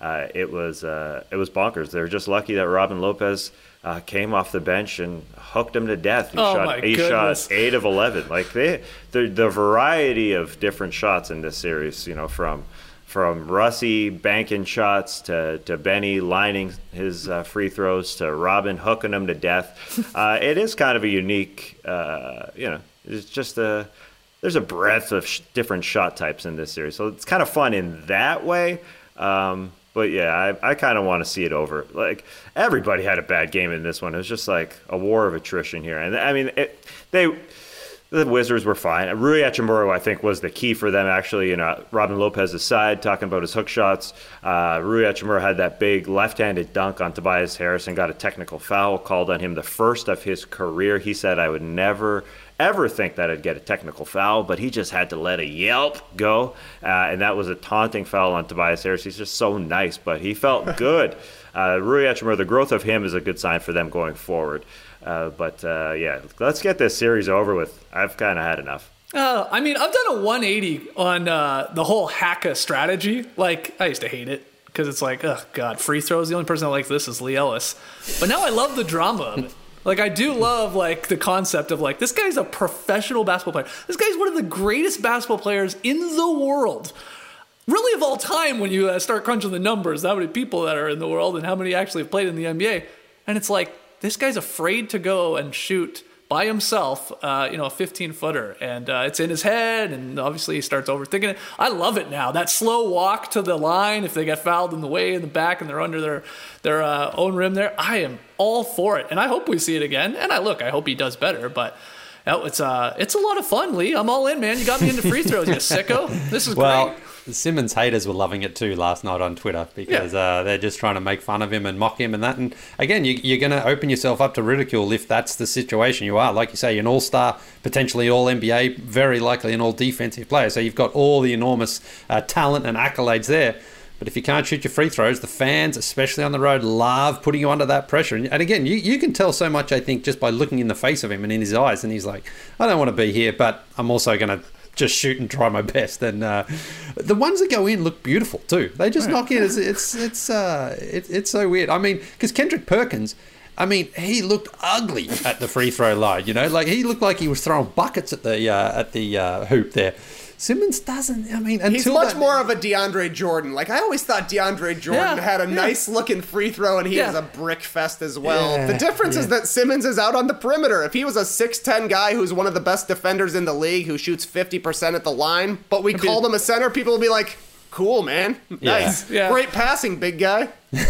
uh, it was uh, it was bonkers. They're just lucky that Robin Lopez uh, came off the bench and hooked him to death. He Oh shot my he goodness. shot eight of eleven. Like they, the the variety of different shots in this series, you know, from from Russie banking shots to, to Benny lining his uh, free throws to Robin hooking them to death. Uh, it is kind of a unique, uh, you know, it's just a, there's a breadth of sh- different shot types in this series. So it's kind of fun in that way. Um, but yeah, I, I kind of want to see it over. Like everybody had a bad game in this one. It was just like a war of attrition here. And I mean, it, they... The Wizards were fine. Rui Hachimura, I think, was the key for them, actually. You know, Robin Lopez's side, talking about his hook shots. Uh, Rui Hachimura had that big left-handed dunk on Tobias Harris and got a technical foul called on him, the first of his career. He said, I would never, ever think that I'd get a technical foul, but he just had to let a yelp go. Uh, and that was a taunting foul on Tobias Harris. He's just so nice, but he felt good. uh, Rui Hachimura, the growth of him is a good sign for them going forward. Uh, but, uh, yeah, let's get this series over with. I've kind of had enough. Uh, I mean, I've done a one eighty on uh, the whole Haka strategy. Like, I used to hate it because it's like, oh, God, free throws. The only person that likes this is Lee Ellis. But now I love the drama of it. Like, I do love, like, the concept of, like, this guy's a professional basketball player. This guy's one of the greatest basketball players in the world. Really of all time when you uh, start crunching the numbers, how many people that are in the world and how many actually have played in the N B A. And it's like, this guy's afraid to go and shoot by himself, uh, you know, a fifteen-footer. And uh, it's in his head, and obviously he starts overthinking it. I love it now. That slow walk to the line, if they get fouled in the way in the back and they're under their, their uh, own rim there, I am all for it. And I hope we see it again. And I look, I hope he does better. But oh, it's, uh, it's a lot of fun, Lee. I'm all in, man. You got me into free throws, you sicko. This is well, great. The Simmons haters were loving it too last night on Twitter because yeah. uh, they're just trying to make fun of him and mock him and that. And again, you, you're going to open yourself up to ridicule if that's the situation you are. Like you say, you're an all-star, potentially all-N B A, very likely an all-defensive player. So you've got all the enormous uh, talent and accolades there. But if you can't shoot your free throws, the fans, especially on the road, love putting you under that pressure. And again, you, you can tell so much, I think, just by looking in the face of him and in his eyes. And he's like, I don't want to be here, but I'm also going to just shoot and try my best. And uh, the ones that go in look beautiful too. They just knock in. It's it's it's uh it, it's so weird. I mean, because Kendrick Perkins, I mean, he looked ugly at the free throw line. You know, like he looked like he was throwing buckets at the uh, at the uh, hoop there. Simmons doesn't. I mean, until he's much that, more of a DeAndre Jordan. Like I always thought DeAndre Jordan Yeah, had a yeah. nice looking free throw, and he Yeah. is a brick fest as well. Yeah, the difference is yeah. that Simmons is out on the perimeter. If he was a six ten guy who's one of the best defenders in the league, who shoots fifty percent at the line, but we called him a center, people will be like, "Cool, man, nice, Yeah. great passing, big guy."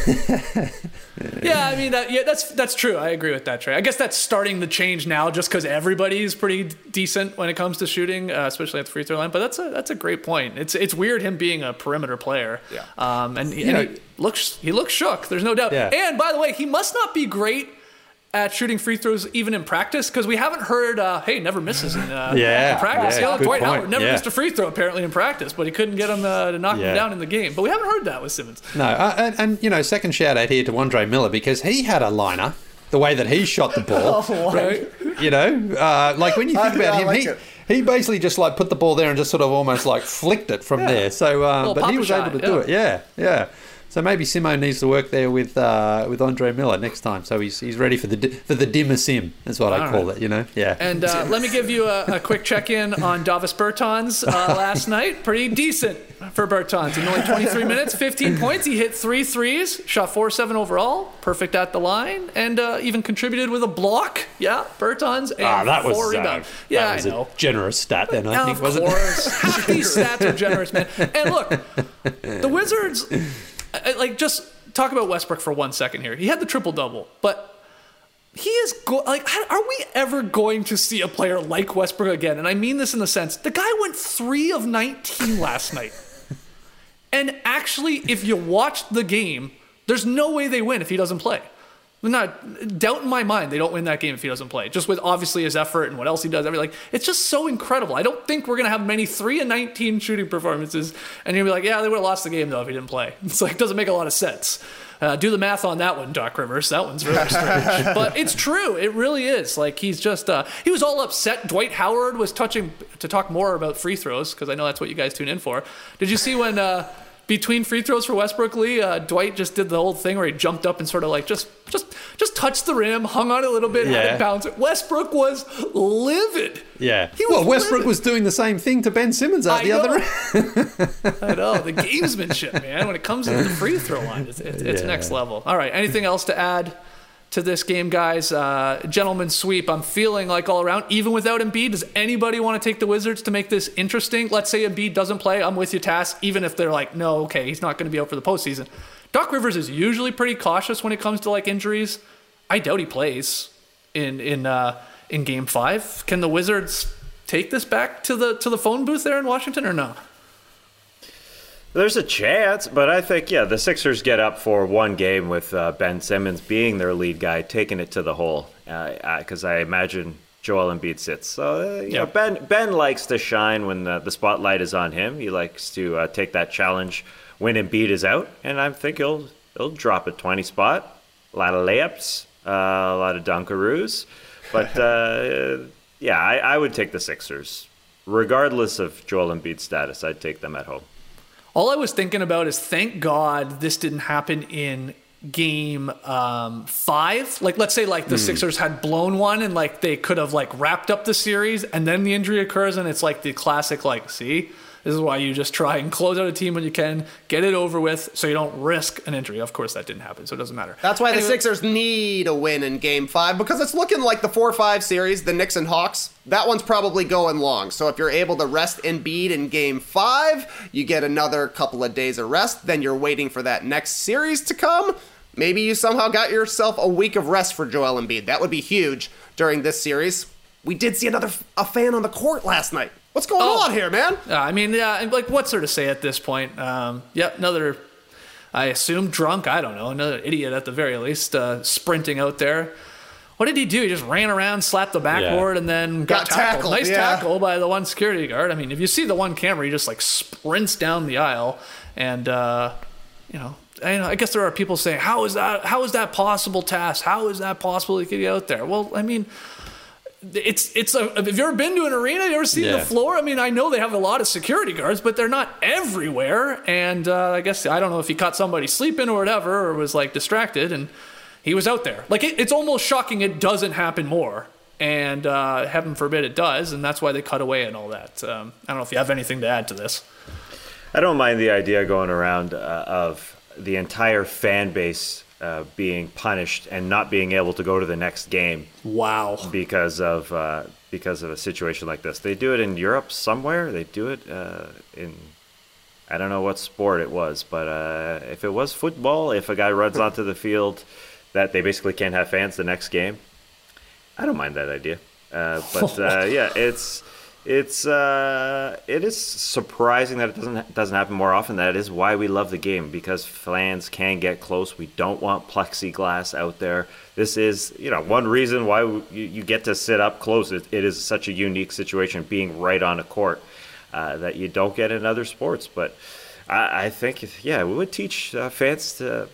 Yeah, I mean, that, yeah, that's that's true. I agree with that, Trey. I guess that's starting to change now, just because everybody's pretty decent when it comes to shooting, uh, especially at the free throw line. But that's a that's a great point. It's it's weird him being a perimeter player. Yeah. Um, and, You and know- he looks he looks shook. There's no doubt. Yeah. And by the way, he must not be great at shooting free throws even in practice, because we haven't heard, uh, hey, never misses in, uh, Yeah, in practice. yeah, You know, good Dwight point. Howard never Yeah. missed a free throw apparently in practice, but he couldn't get him uh, to knock Yeah. him down in the game. But we haven't heard that with Simmons. No, uh, and, and you know, second shout out here to Andre Miller because he had a liner. The way that he shot the ball, Right? you know, uh, like when you think I- about I him, like he it. he basically just like put the ball there and just sort of almost like flicked it from Yeah. there. So, um, Little but he papa was shot, able to do yeah. it. Yeah, yeah. So maybe Simo needs to work there with uh, with Andre Miller next time. So he's he's ready for the di- for the dimmer sim. That's what I All call right. it. You know, yeah. And uh, let me give you a, a quick check-in on Davis Bertans uh, last night. Pretty decent for Bertans. In only twenty-three minutes, fifteen points. He hit three threes, shot four seven overall, perfect at the line, and uh, even contributed with a block. Yeah, Bertans and Ah, that was four uh, rebounds. Yeah, that was I know. a generous stat. Then I Now, think of wasn't it? course. Half these stats are generous, man. And look, the Wizards, I- I- like, just talk about Westbrook for one second here. He had the triple-double, but he is, go- like, are we ever going to see a player like Westbrook again? And I mean this in the sense, the guy went three of nineteen last night. And actually, if you watched the game, there's no way they win if he doesn't play. Not doubt in my mind they don't win that game if he doesn't play. Just with obviously his effort and what else he does. Everything. Like, it's just so incredible. I don't think we're gonna have many three and nineteen shooting performances, and you'll be like, yeah, they would have lost the game though if he didn't play. It's like doesn't make a lot of sense. Uh, do the math on that one, Doc Rivers. That one's really strange, but it's true. It really is. Like he's just uh, he was all upset. Dwight Howard was touching to talk more about free throws because I know that's what you guys tune in for. Did you see when? Uh, between free throws for Westbrook, Lee, uh, Dwight just did the whole thing where he jumped up and sort of like just just just touched the rim, hung on it a little bit, Yeah. had it bounce. Westbrook was livid. Yeah. He was Well, Westbrook livid. was doing the same thing to Ben Simmons at I the know. other end. I know, the gamesmanship, man. When it comes to the free throw line, it's, it's, it's Yeah. next level. All right, anything else to add to this game, guys? Uh, gentleman's sweep, I'm feeling like all around, even without Embiid. Does anybody want to take the Wizards to make this interesting? Let's say Embiid doesn't play. I'm with you, Tass. Even if they're like, no, okay, he's not going to be out for the postseason. Doc Rivers is usually pretty cautious when it comes to like injuries. I doubt he plays in in uh, in Game Five. Can the Wizards take this back to the to the phone booth there in Washington or no? There's a chance, but I think, yeah, the Sixers get up for one game with uh, Ben Simmons being their lead guy, taking it to the hole, because uh, I imagine Joel Embiid sits. So, uh, you Yeah. know, Ben Ben likes to shine when the, the spotlight is on him. He likes to uh, take that challenge when Embiid is out, and I think he'll, he'll drop a twenty spot, a lot of layups, uh, a lot of dunkaroos. But, uh, yeah, I, I would take the Sixers. Regardless of Joel Embiid's status, I'd take them at home. All I was thinking about is thank God this didn't happen in game um, five. Like, let's say like the Mm. Sixers had blown one and like they could have like wrapped up the series and then the injury occurs and it's like the classic, like, see, this is why you just try and close out a team when you can, get it over with so you don't risk an injury. Of course, that didn't happen, so it doesn't matter. That's why the Anyway, Sixers need a win in Game five, because it's looking like the four five series, the Knicks and Hawks, that one's probably going long. So if you're able to rest Embiid in Game five, you get another couple of days of rest, then you're waiting for that next series to come. Maybe you somehow got yourself a week of rest for Joel Embiid. That would be huge during this series. We did see another a fan on the court last night. What's going Oh. on here, man? Uh, I mean, yeah, and, like, what's there to say at this point? Um, yep, another, I assume, drunk, I don't know, another idiot at the very least, uh, sprinting out there. What did he do? He just ran around, slapped the backboard, and then got, Got tackled. tackled, Nice yeah. tackle by the one security guard. I mean, if you see the one camera, he just, like, sprints down the aisle, and, uh, you know, I, I guess there are people saying, how is that, how is that possible, Tass? How is that possible he could get out there? Well, I mean... It's it's a. Have you ever been to an arena? You ever seen Yeah. the floor? I mean, I know they have a lot of security guards, but they're not everywhere. And uh, I guess I don't know if he caught somebody sleeping or whatever, or was like distracted, and he was out there. Like it, it's almost shocking it doesn't happen more, and uh, heaven forbid it does, and that's why they cut away and all that. Um, I don't know if you have anything to add to this. I don't mind the idea going around uh, of the entire fan base uh, being punished and not being able to go to the next game. Wow. Because of uh, because of a situation like this. They do it in Europe somewhere. They do it uh, in I don't know what sport it was, but uh, if it was football, if a guy runs onto the field, that they basically can't have fans the next game. I don't mind that idea. Uh, but uh, yeah, it's. It's uh, it is surprising that it doesn't doesn't happen more often. That is why we love the game, because fans can get close. We don't want plexiglass out there. This is, you know, one reason why you, you get to sit up close. It, it is such a unique situation, being right on a court, uh, that you don't get in other sports. But I, I think, yeah, we would teach uh, fans to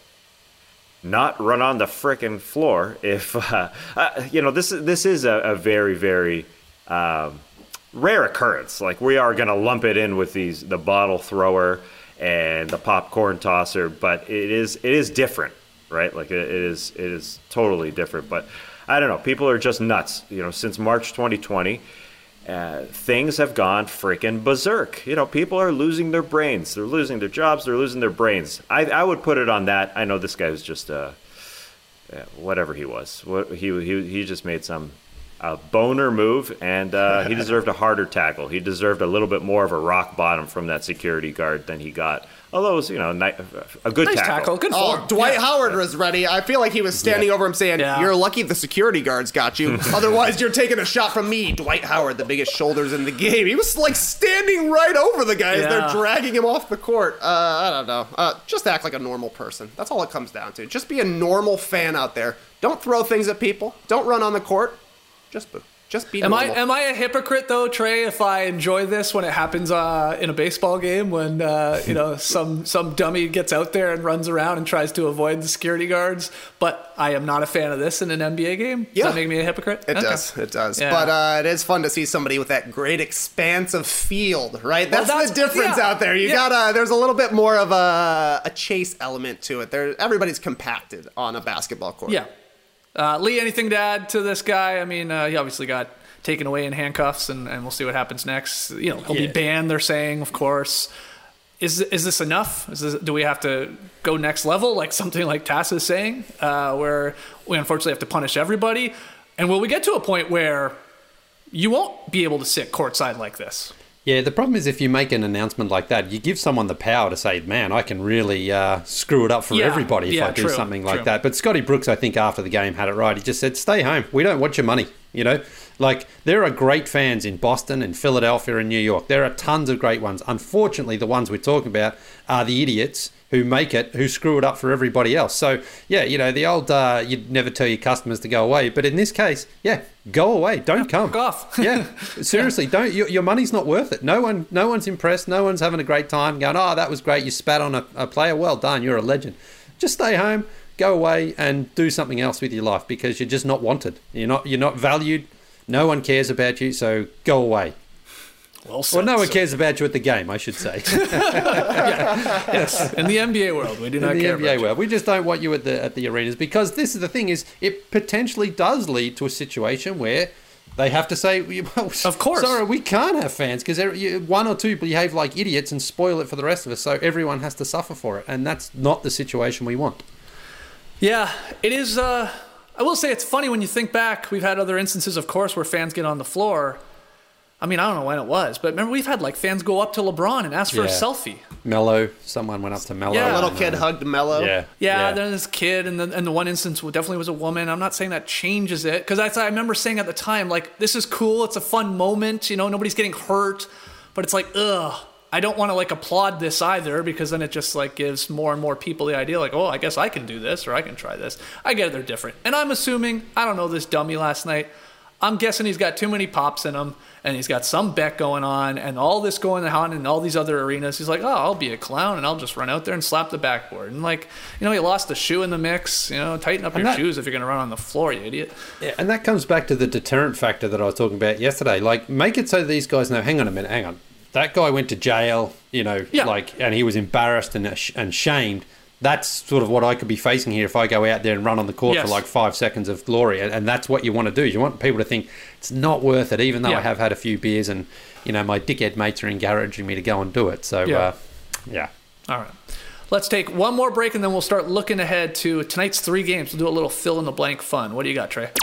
not run on the frickin' floor. If uh, uh, you know, this is this is a, a very very um, rare occurrence. Like, we are going to lump it in with these the bottle thrower and the popcorn tosser, but it is it is different, right? Like, it, it is it is totally different. But I don't know, people are just nuts. You know, since March twenty twenty, uh, things have gone freaking berserk. You know, people are losing their brains. They're losing their jobs. They're losing their brains. I I would put it on that. I know this guy was just uh, whatever he was. What he he he just made some. A boner move, and uh, he deserved a harder tackle. He deserved a little bit more of a rock bottom from that security guard than he got. Although it was, you know, ni- a good Nice tackle. tackle. Good Oh, form. Dwight Yeah. Howard was ready. I feel like he was standing Yeah. over him saying, Yeah. you're lucky the security guards got you. Otherwise, you're taking a shot from me, Dwight Howard, the biggest shoulders in the game. He was like standing right over the guys. Yeah. They're dragging him off the court. Uh, I don't know. Uh, just act like a normal person. That's all it comes down to. Just be a normal fan out there. Don't throw things at people. Don't run on the court. Just boo. Just be am normal. I am I a hypocrite though, Trey? If I enjoy this when it happens uh, in a baseball game, when uh, you know some some dummy gets out there and runs around and tries to avoid the security guards, but I am not a fan of this in an N B A game. Does Yeah. that make me a hypocrite? It Okay. does. It does. Yeah. But uh, it is fun to see somebody with that great expanse of field, right? Well, That's, that's- the difference yeah. out there. You Yeah. gotta. There's a little bit more of a, a chase element to it. There, everybody's compacted on a basketball court. Yeah. Uh, Lee, anything to add to this guy? I mean, uh, he obviously got taken away in handcuffs, and, and we'll see what happens next. You know, he'll Yeah. be banned, they're saying, of course. Is is this enough? Is this, do we have to go next level, like something like Tass is saying, uh, where we unfortunately have to punish everybody? And will we get to a point where you won't be able to sit courtside like this? Yeah, the problem is if you make an announcement like that, you give someone the power to say, man, I can really uh, screw it up for Yeah, everybody if yeah, I do true, something like true. that. But Scotty Brooks, I think, after the game had it right. He just said, stay home. We don't want your money, you know? Like, there are great fans in Boston and Philadelphia and New York. There are tons of great ones. Unfortunately, the ones we're talking about are the idiots who make it, who screw it up for everybody else. So, yeah, you know, the old, uh, you'd never tell your customers to go away. But in this case, yeah, go away. Don't come. Fuck off. Yeah, seriously, don't. Your, your money's not worth it. No one, no one's impressed. No one's having a great time going, oh, that was great. You spat on a, a player. Well done. You're a legend. Just stay home, go away and do something else with your life because you're just not wanted. You're not, you're not valued. No one cares about you, so go away. Well, said, well, no one so. cares about you at the game, I should say. Yeah. Yes, in the N B A world, we do not in the care N B A about world, we just don't want you at the at the arenas because this is the thing: is it potentially does lead to a situation where they have to say, well, Of course. sorry, we can't have fans because one or two behave like idiots and spoil it for the rest of us, so everyone has to suffer for it, and that's not the situation we want. you. Yeah, it is. Uh, I will say it's funny when you think back. We've had other instances, of course, where fans get on the floor. I mean, I don't know when it was, but remember we've had like fans go up to LeBron and ask for a Yeah. selfie. Mello, someone went up to Mello. Yeah. A little and, kid uh, hugged Mello. Yeah, Yeah, there's this kid, and the, and the one instance definitely was a woman. I'm not saying that changes it, because I, I remember saying at the time, like, this is cool, it's a fun moment, you know, nobody's getting hurt, but it's like, ugh, I don't want to, like, applaud this either, because then it just, like, gives more and more people the idea, like, oh, I guess I can do this, or I can try this. I get it, they're different. And I'm assuming, I don't know this dummy last night, I'm guessing he's got too many pops in him, and he's got some bet going on, and all this going on in all these other arenas. He's like, oh, I'll be a clown, and I'll just run out there and slap the backboard. And, like, you know, he lost a shoe in the mix. You know, tighten up And your that- shoes if you're going to run on the floor, you idiot. Yeah, and that comes back to the deterrent factor that I was talking about yesterday. Like, make it so these guys know, hang on a minute, hang on. That guy went to jail, you know, Yeah. like, and he was embarrassed and, and shamed. That's sort of what I could be facing here if I go out there and run on the court Yes. for like five seconds of glory. And, and that's what you want to do. You want people to think it's not worth it, even though Yeah. I have had a few beers and, you know, my dickhead mates are encouraging me to go and do it. So, Yeah. uh, yeah. All right. Let's take one more break, and then we'll start looking ahead to tonight's three games. We'll do a little fill-in-the-blank fun. What do you got, Trey?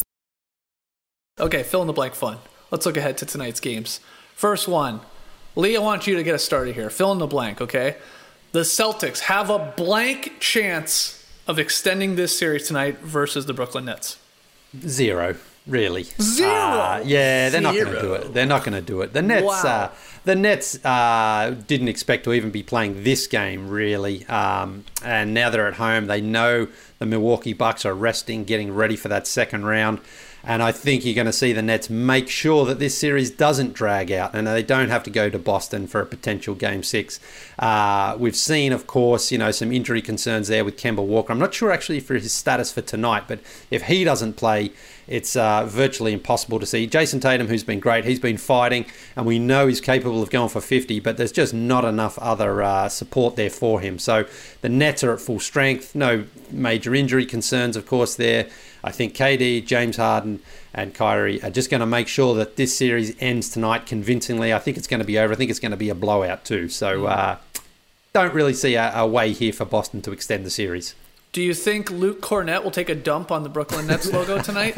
Okay, fill-in-the-blank fun. Let's look ahead to tonight's games. First one. Lee, I want you to get us started here. Fill in the blank, okay? The Celtics have a blank chance of extending this series tonight versus the Brooklyn Nets. Zero, really. Zero? Uh, yeah, they're not going to Zero. do it. They're not going to do it. The Nets, Wow. uh, the Nets uh, didn't expect to even be playing this game, really. Um, and now they're at home. They know the Milwaukee Bucks are resting, getting ready for that second round. And I think you're going to see the Nets make sure that this series doesn't drag out and they don't have to go to Boston for a potential game six. Uh, we've seen, of course, you know, some injury concerns there with Kemba Walker. I'm not sure actually for his status for tonight, but if he doesn't play, it's uh, virtually impossible to see. Jason Tatum, who's been great, he's been fighting, and we know he's capable of going for fifty, but there's just not enough other uh, support there for him. So the Nets are at full strength. No major injury concerns, of course, there. I think K D, James Harden, and Kyrie are just going to make sure that this series ends tonight convincingly. I think it's going to be over. I think it's going to be a blowout too. So uh, don't really see a, a way here for Boston to extend the series. Do you think Luke Cornett will take a dump on the Brooklyn Nets logo tonight?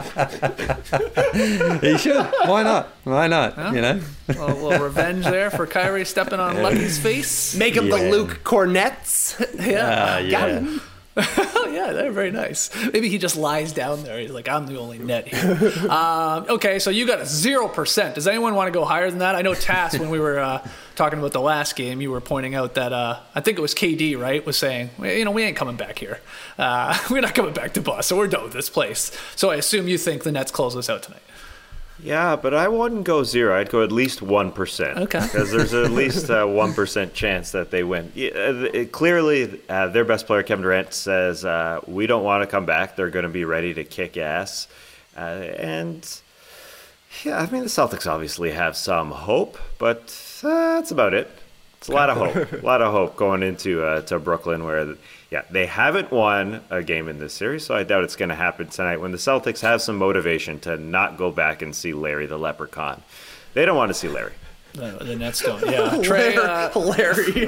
He should. Why not? Why not? Huh? You know? A little, little revenge there for Kyrie stepping on Lucky's face. Make him the Yeah. Luke Cornets. Yeah. Uh, Got yeah. him. Yeah, they're very nice. Maybe he just lies down there. He's like, I'm the only net here. um, okay, so you got a zero percent. Does anyone want to go higher than that? I know, Tass, when we were uh, talking about the last game, you were pointing out that, uh, I think it was K D, right, was saying, well, you know, we ain't coming back here. Uh, we're not coming back to Boston. We're done with this place. So I assume you think the Nets close this out tonight. Yeah, but I wouldn't go zero. I'd go at least one percent. Okay. Because there's at least a one percent chance that they win. Yeah, it, clearly, uh, their best player, Kevin Durant, says, uh, we don't want to come back. They're going to be ready to kick ass. Uh, and, yeah, I mean, the Celtics obviously have some hope, but uh, that's about it. It's a lot of hope. A lot of hope going into uh, to Brooklyn where, yeah, they haven't won a game in this series, so I doubt it's going to happen tonight when the Celtics have some motivation to not go back and see Larry the Leprechaun. They don't want to see Larry. No, the Nets don't. Yeah, Trey. Uh, Larry.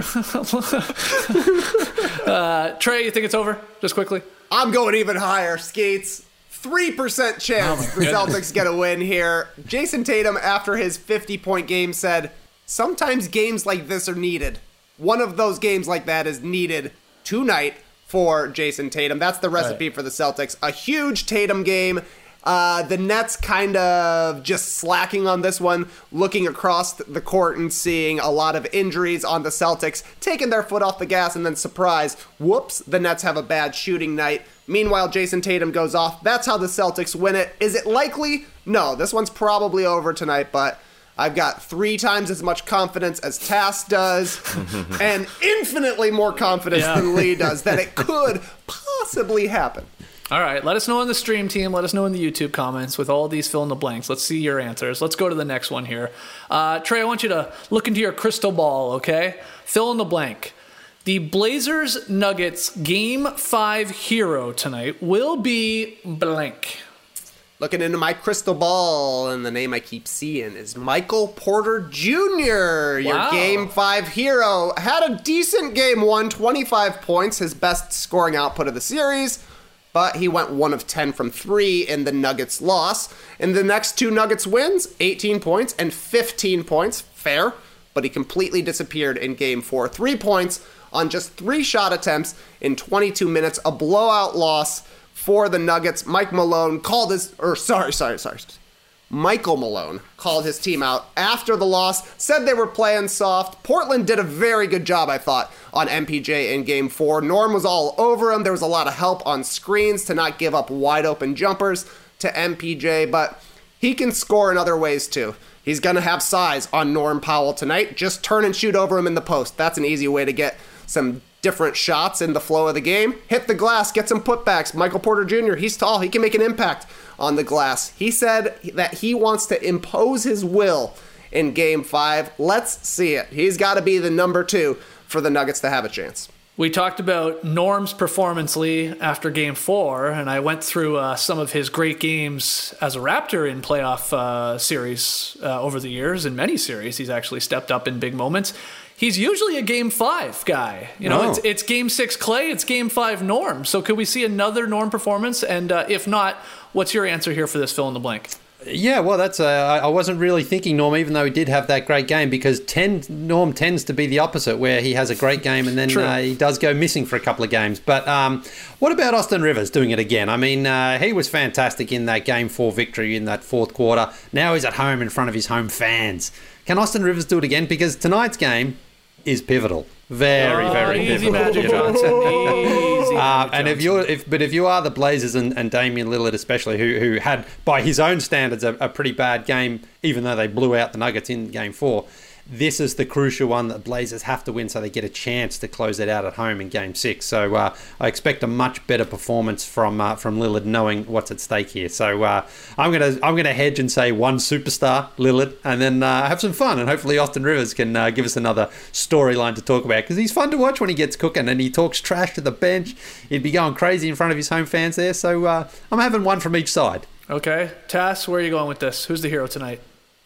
uh, Trey, you think it's over? Just quickly. I'm going even higher, Skates. three percent chance Oh the my goodness. Celtics get a win here. Jason Tatum, after his fifty-point game, said, sometimes games like this are needed. One of those games like that is needed tonight for Jason Tatum. That's the recipe Right. for the Celtics. A huge Tatum game. Uh, the Nets kind of just slacking on this one, looking across the court and seeing a lot of injuries on the Celtics, taking their foot off the gas, and then surprise, whoops, the Nets have a bad shooting night. Meanwhile, Jason Tatum goes off. That's how the Celtics win it. Is it likely? No, this one's probably over tonight, but I've got three times as much confidence as Tass does, and infinitely more confidence Yeah. than Lee does that it could possibly happen. All right, let us know on the stream team. Let us know in the YouTube comments with all these fill in the blanks. Let's see your answers. Let's go to the next one here. Uh, Trey, I want you to look into your crystal ball, okay? Fill in the blank. The Blazers Nuggets Game five hero tonight will be blank. Looking into my crystal ball, and the name I keep seeing is Michael Porter Junior Your Wow. Game five hero. Had a decent game one, twenty-five points, his best scoring output of the series. But he went one of ten from three in the Nuggets loss. In the next two Nuggets wins, eighteen points and fifteen points. Fair. But he completely disappeared in game four. Three points on just three shot attempts in twenty-two minutes. A blowout loss for the Nuggets. Mike Malone called his, or sorry, sorry, sorry. Michael Malone called his team out after the loss, said they were playing soft. Portland did a very good job, I thought, on M P J in game four. Norm was all over him. There was a lot of help on screens to not give up wide open jumpers to M P J, but he can score in other ways too. He's going to have size on Norm Powell tonight. Just turn and shoot over him in the post. That's an easy way to get some different shots in the flow of the game. Hit the glass, get some putbacks. Michael Porter Junior, he's tall. He can make an impact on the glass. He said that he wants to impose his will in game five. Let's see it. He's got to be the number two for the Nuggets to have a chance. We talked about Norm's performance, Lee, after game four, and I went through uh, some of his great games as a Raptor in playoff uh, series uh, over the years. In many series, he's actually stepped up in big moments. He's usually a game five guy. You know, Oh. it's, it's game six Clay, it's game five Norm. So could we see another Norm performance? And uh, if not, what's your answer here for this fill in the blank? Yeah, well, that's. Uh, I I wasn't really thinking Norm, even though he did have that great game, because tend, Norm tends to be the opposite, where he has a great game and then uh, he does go missing for a couple of games. But um, what about Austin Rivers doing it again? I mean, uh, he was fantastic in that game four victory in that fourth quarter. Now he's at home in front of his home fans. Can Austin Rivers do it again? Because tonight's game is pivotal. Very, Oh, very easy, pivotal. Magic you know. Johnson. Easy, Uh, Magic and if Johnson. you're, if but if you are the Blazers and, and Damian Lillard especially, who who had by his own standards a, a pretty bad game, even though they blew out the Nuggets in Game Four, this is the crucial one that Blazers have to win so they get a chance to close it out at home in Game Six. So uh, I expect a much better performance from uh, from Lillard, knowing what's at stake here. So uh, I'm gonna I'm gonna hedge and say one superstar Lillard, and then uh, have some fun, and hopefully Austin Rivers can uh, give us another storyline to talk about, because he's fun to watch when he gets cooking and he talks trash to the bench. He'd be going crazy in front of his home fans there. So uh, I'm having one from each side. Okay. Tass, where are you going with this? Who's the hero tonight?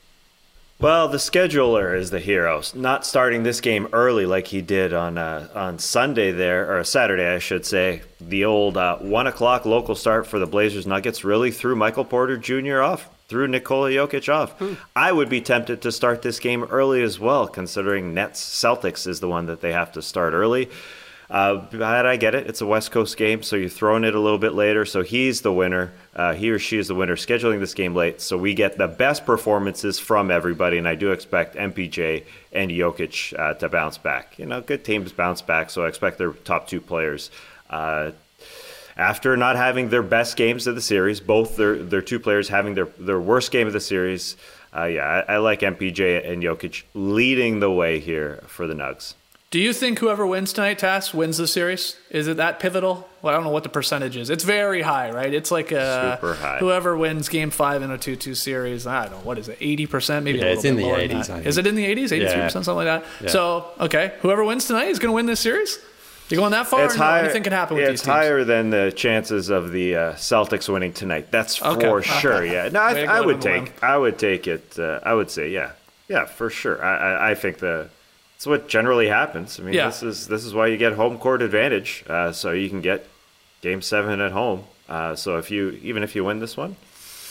Well, the scheduler is the hero. Not starting this game early like he did on uh, on Sunday there, or Saturday, I should say. The old uh, one o'clock local start for the Blazers Nuggets really threw Michael Porter Junior off, threw Nikola Jokic off. Hmm. I would be tempted to start this game early as well, considering Nets Celtics is the one that they have to start early. Uh, but I get it. It's a West Coast game, so you're throwing it a little bit later. So he's the winner. Uh, he or she is the winner, scheduling this game late. So we get the best performances from everybody, and I do expect M P J and Jokic uh, to bounce back. You know, good teams bounce back, so I expect their top two players. Uh, after not having their best games of the series, both their their two players having their, their worst game of the series, uh, yeah, I, I like M P J and Jokic leading the way here for the Nugs. Do you think whoever wins tonight, Tass, wins the series? Is it that pivotal? Well, I don't know what the percentage is. It's very high, right? It's like a, super high. Whoever wins game five in a two two series, I don't know, what is it, eighty percent? Maybe yeah, a little it's bit in the lower eighties. than that. Is it in the eighties? eighty-three percent, yeah. something like that? Yeah. So, okay, whoever wins tonight is going to win this series? You going that far? It's or no? higher, Anything can happen with yeah, these it's teams? higher than the chances of the uh, Celtics winning tonight. That's Okay. for sure. Yeah, no, I, I would on the limb. take. I would take it. Uh, I would say, yeah, yeah, for sure. I, I, I think the. It's what generally happens. I mean, Yeah. this is this is why you get home court advantage, uh, so you can get Game Seven at home. Uh, so if you even if you win this one,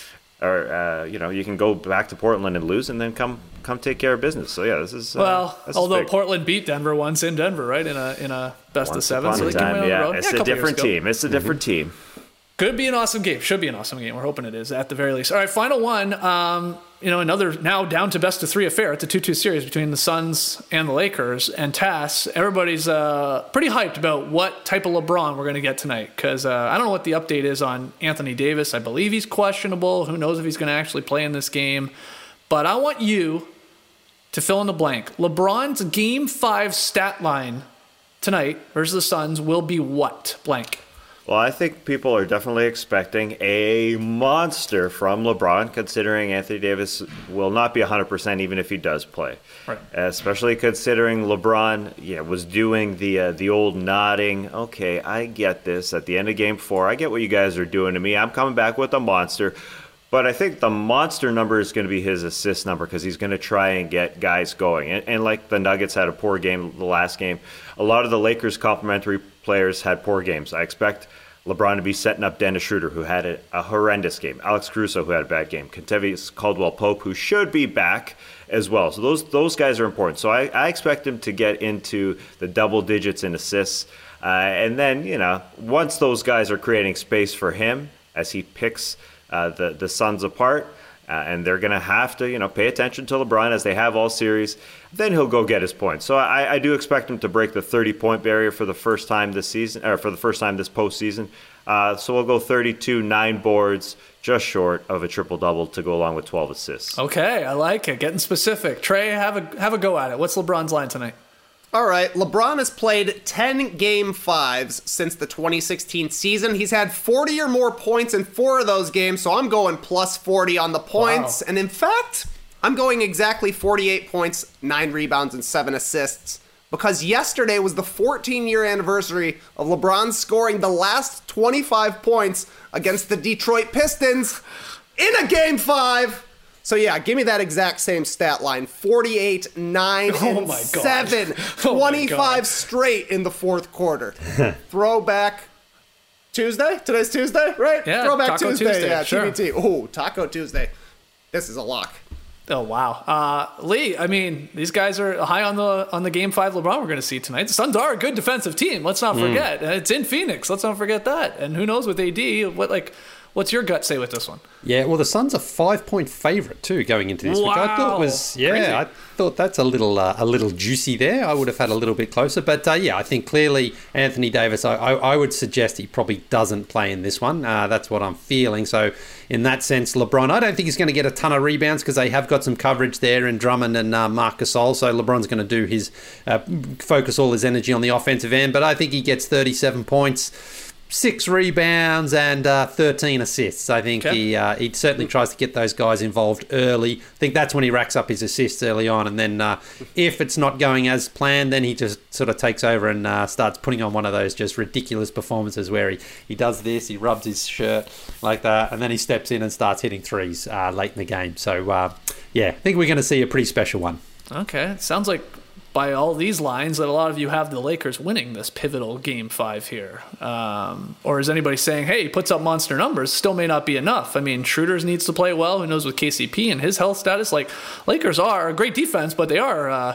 or uh, you know, you can go back to Portland and lose, and then come come take care of business. So yeah, this is uh, Well, this is although big. Portland beat Denver once in Denver, right? In a in a best Once of seven, upon so a they can time, win on yeah, the road. it's Yeah, a, couple years different ago. team. It's a different team. Could be an awesome game. Should be an awesome game. We're hoping it is at the very least. All right, final one. Um, you know, another now down to best of three affair. It's a two two series between the Suns and the Lakers. And Tass, everybody's uh, pretty hyped about what type of LeBron we're going to get tonight. Because uh, I don't know what the update is on Anthony Davis. I believe he's questionable. Who knows if he's going to actually play in this game. But I want you to fill in the blank. LeBron's game five stat line tonight versus the Suns will be what? Blank. Well, I think people are definitely expecting a monster from LeBron, considering Anthony Davis will not be one hundred percent even if he does play. Right. Especially considering LeBron yeah, was doing the uh, the old nodding, okay, I get this. At the end of game four, I get what you guys are doing to me. I'm coming back with a monster. But I think the monster number is going to be his assist number because he's going to try and get guys going. And, and like the Nuggets had a poor game the last game, a lot of the Lakers' complementary players had poor games. I expect LeBron to be setting up Dennis Schroeder, who had a, a horrendous game. Alex Caruso, who had a bad game. Kentavious Caldwell-Pope, who should be back as well. So those those guys are important. So I, I expect him to get into the double digits in assists. Uh, and then, you know, once those guys are creating space for him as he picks Uh, the the Suns apart, uh, and they're going to have to, you know, pay attention to LeBron as they have all series. Then he'll go get his points. So I, I do expect him to break the thirty-point barrier for the first time this season, or for the first time this postseason. Uh, so we'll go thirty-two, nine boards, just short of a triple double to go along with twelve assists. Okay, I like it. Getting specific. Trey, have a have a go at it. What's LeBron's line tonight? All right, LeBron has played ten game fives since the twenty sixteen season. He's had forty or more points in four of those games, so I'm going plus forty on the points. Wow. And in fact, I'm going exactly forty-eight points, nine rebounds, and seven assists. Because yesterday was the fourteen-year anniversary of LeBron scoring the last twenty-five points against the Detroit Pistons in a game five. So yeah, give me that exact same stat line. forty-eight, nine, Oh and my God. seven. Oh my twenty-five God. straight in the fourth quarter. Throwback Tuesday? Today's Tuesday, right? Yeah, Throwback Taco Tuesday. Tuesday, Yeah, sure. T B T. Oh, Taco Tuesday. This is a lock. Oh wow, uh, Lee. I mean, these guys are high on the on the game five LeBron we're going to see tonight. The Suns are a good defensive team. Let's not forget. It's in Phoenix. Let's not forget that. And who knows with A D? What like, what's your gut say with this one? Yeah, well, the Suns are five-point favourite too going into this, which I thought was yeah, Crazy. I thought that's a little uh, a little juicy there. I would have had a little bit closer, but uh, yeah, I think clearly Anthony Davis. I, I, I would suggest he probably doesn't play in this one. Uh, that's what I'm feeling. So in that sense, LeBron, I don't think he's going to get a ton of rebounds because they have got some coverage there in Drummond and uh, Marc Gasol. So LeBron's going to do his uh, focus all his energy on the offensive end, but I think he gets thirty-seven points. Six rebounds and uh, thirteen assists. I think Okay. he uh, he certainly tries to get those guys involved early. I think that's when he racks up his assists early on. And then uh, if it's not going as planned, then he just sort of takes over and uh, starts putting on one of those just ridiculous performances where he, he does this, he rubs his shirt like that, and then he steps in and starts hitting threes uh, late in the game. So, uh, yeah, I think we're going to see a pretty special one. Okay, it sounds like by all these lines that a lot of you have the Lakers winning this pivotal game five here. Um, or is anybody saying, hey, he puts up monster numbers, still may not be enough? I mean, Schroeder needs to play well. Who knows with K C P and his health status? Like, Lakers are a great defense, but they are uh,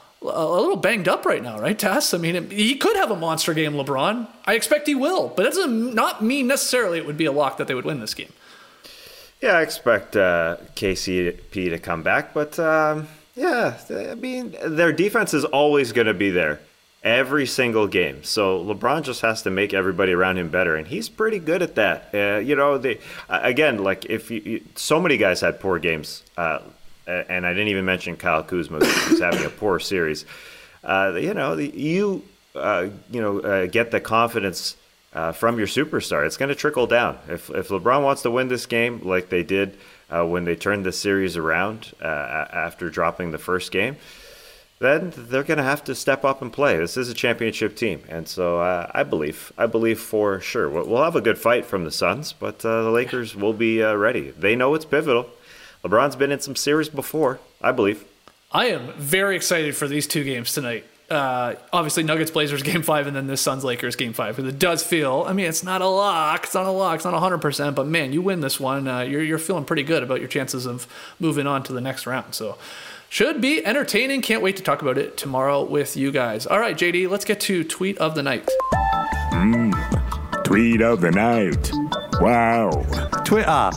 a little banged up right now, right, Tass? I mean, he could have a monster game, LeBron. I expect he will, but that does not mean necessarily it would be a lock that they would win this game. Yeah, I expect uh, K C P to come back, but um, yeah, I mean, their defense is always going to be there. every single game. So LeBron just has to make everybody around him better, and he's pretty good at that. Uh, you know, they, uh, again, like if you, you, so many guys had poor games, uh, and I didn't even mention Kyle Kuzma, who's having a poor series. Uh, you know, the, you uh, you know uh, get the confidence uh, from your superstar. It's going to trickle down. If if LeBron wants to win this game, like they did uh, when they turned the series around uh, after dropping the first game, then they're going to have to step up and play. This is a championship team, and so uh, I believe, I believe for sure we'll have a good fight from the Suns, but uh, the Lakers will be uh, ready. They know it's pivotal. LeBron's been in some series before, I believe. I am very excited for these two games tonight. Uh, obviously, Nuggets Blazers game five, and then this Suns Lakers game five. Because it does feel, I mean, it's not a lock, it's not a lock, it's not one hundred percent, but man, you win this one, uh, you're you're feeling pretty good about your chances of moving on to the next round. So. Should be entertaining. Can't wait to talk about it tomorrow with you guys. All right, J D, let's get to tweet of the night. Mm, tweet of the night. Wow. Twitter.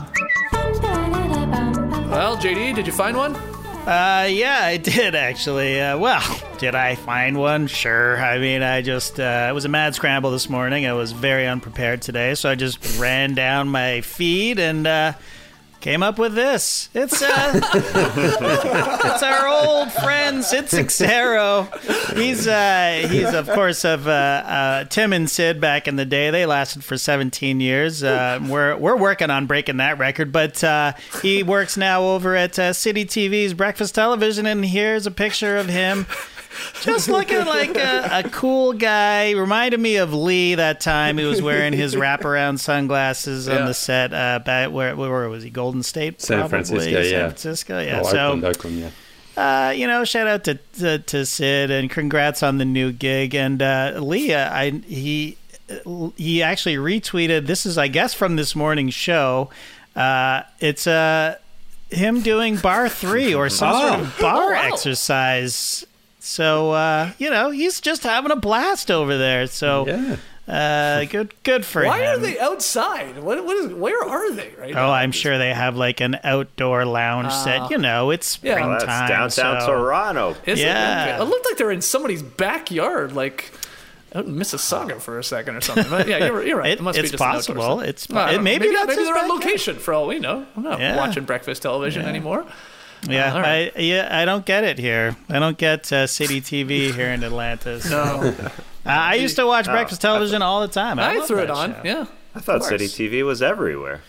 Well, J D, did you find one? Uh, yeah, I did actually. Uh, well, did I find one? Sure. I mean, I just, uh, it was a mad scramble this morning. I was very unprepared today, so I just ran down my feed and, uh, came up with this. It's uh, it's our old friend Sid Sixero. He's uh, he's of course of uh, uh, Tim and Sid back in the day. They lasted for seventeen years. Uh, we're we're working on breaking that record, but uh, he works now over at uh, City T V's Breakfast Television, and here's a picture of him. Just looking like a, a cool guy. Reminded me of Lee that time. He was wearing his wraparound sunglasses on Yeah. the set. Uh, back where, where was he? Golden State? San probably. Francisco, San yeah. Francisco, yeah. Oh, so, Oakland, Oakland, yeah. uh, you know, shout out to, to to Sid and congrats on the new gig. And uh, Lee, uh, I he he actually retweeted. This is, I guess, from this morning's show. Uh, it's uh, him doing bar three or some Oh. sort of bar Oh, wow. exercise. So, uh, you know, he's just having a blast over there. So, uh, good good for Why him. are they outside? What, what is? Where are they right Oh, now? I'm sure they have like an outdoor lounge Uh, set. You know, it's yeah. springtime. Well, that's downtown so- Toronto. Is Yeah. it? It looked like they were in somebody's backyard, like out in Mississauga for a second or something. But yeah, you're, you're right. It- It, must it's be just an outdoor possible. set. It's- Well, I it- don't know. maybe maybe, that's maybe his they're on backyard. location for all we know. I'm not Yeah. watching breakfast television Yeah. anymore. Yeah, Uh, all right. I yeah I don't get it here. I don't get uh, City T V here in Atlanta. So. No. uh, I used to watch Oh, breakfast television all the time. I, I love threw that it on. show. Yeah. I thought Of City course. T V was everywhere.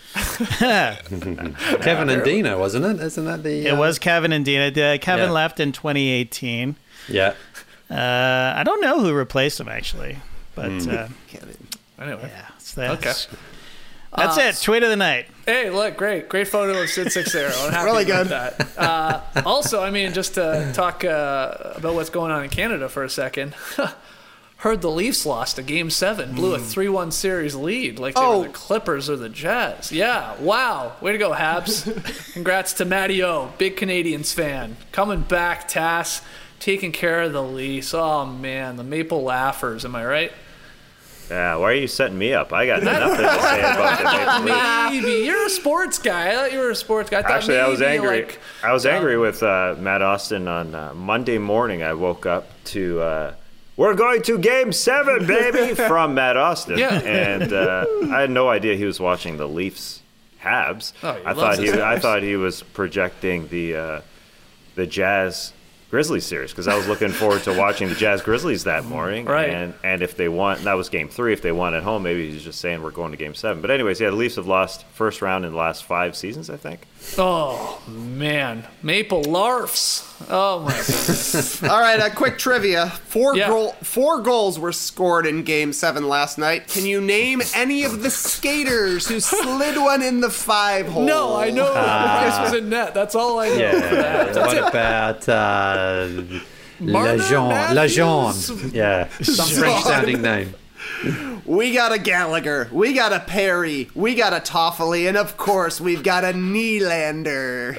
Kevin and Dina, wasn't it? Isn't that the? It uh, was Kevin and Dina. Uh, Kevin Yeah. left in twenty eighteen. Yeah. Uh, I don't know who replaced him actually, but uh, Anyway. yeah, it's that. Okay. That's Uh, it. Tweet of the night. Hey, look, great, great photo of Sid Sixero. I'm happy Really about good. that. Uh, also, I mean, just to talk uh, about what's going on in Canada for a second. Heard the Leafs lost a game seven, blew a three one series lead like they Oh. were the Clippers or the Jazz. Yeah, wow. Way to go, Habs. Congrats to Matty O, big Canadians fan. Coming back, Tass, taking care of the Leafs. Oh, man, the Maple Laughers, am I right? Yeah, why are you setting me up? I got nothing to say about the Maple Leafs. Maybe. You're a sports guy. I thought you were a sports guy. I thought Actually, I was maybe, angry. Like, I was um, angry with uh, Matt Austin on uh, Monday morning. I woke up to uh, "We're going to Game Seven, baby" from Matt Austin, Yeah. and uh, I had no idea he was watching the Leafs Habs. Oh, he I loves thought his he, I Habs. thought he was projecting the uh, the Jazz Grizzlies series because I was looking forward to watching the Jazz Grizzlies that morning. Right. And and if they won, that was Game Three. If they won at home, maybe he's just saying we're going to Game Seven. But anyways, yeah, the Leafs have lost first round in the last five seasons, I think. Oh, man. Maple Larfs. Oh, my goodness. All right, a quick trivia. Four Yeah. goal, four goals were scored in Game Seven last night. Can you name any of the skaters who slid one in the five hole? No, I know Price was in net. That's all I know. Yeah. for that. That's What it. about uh, Martin Lejean? Matthews? Lejean. Yeah. Some French sounding name. We got a Gallagher, we got a Perry, we got a Toffoli, and of course we've got a Nylander.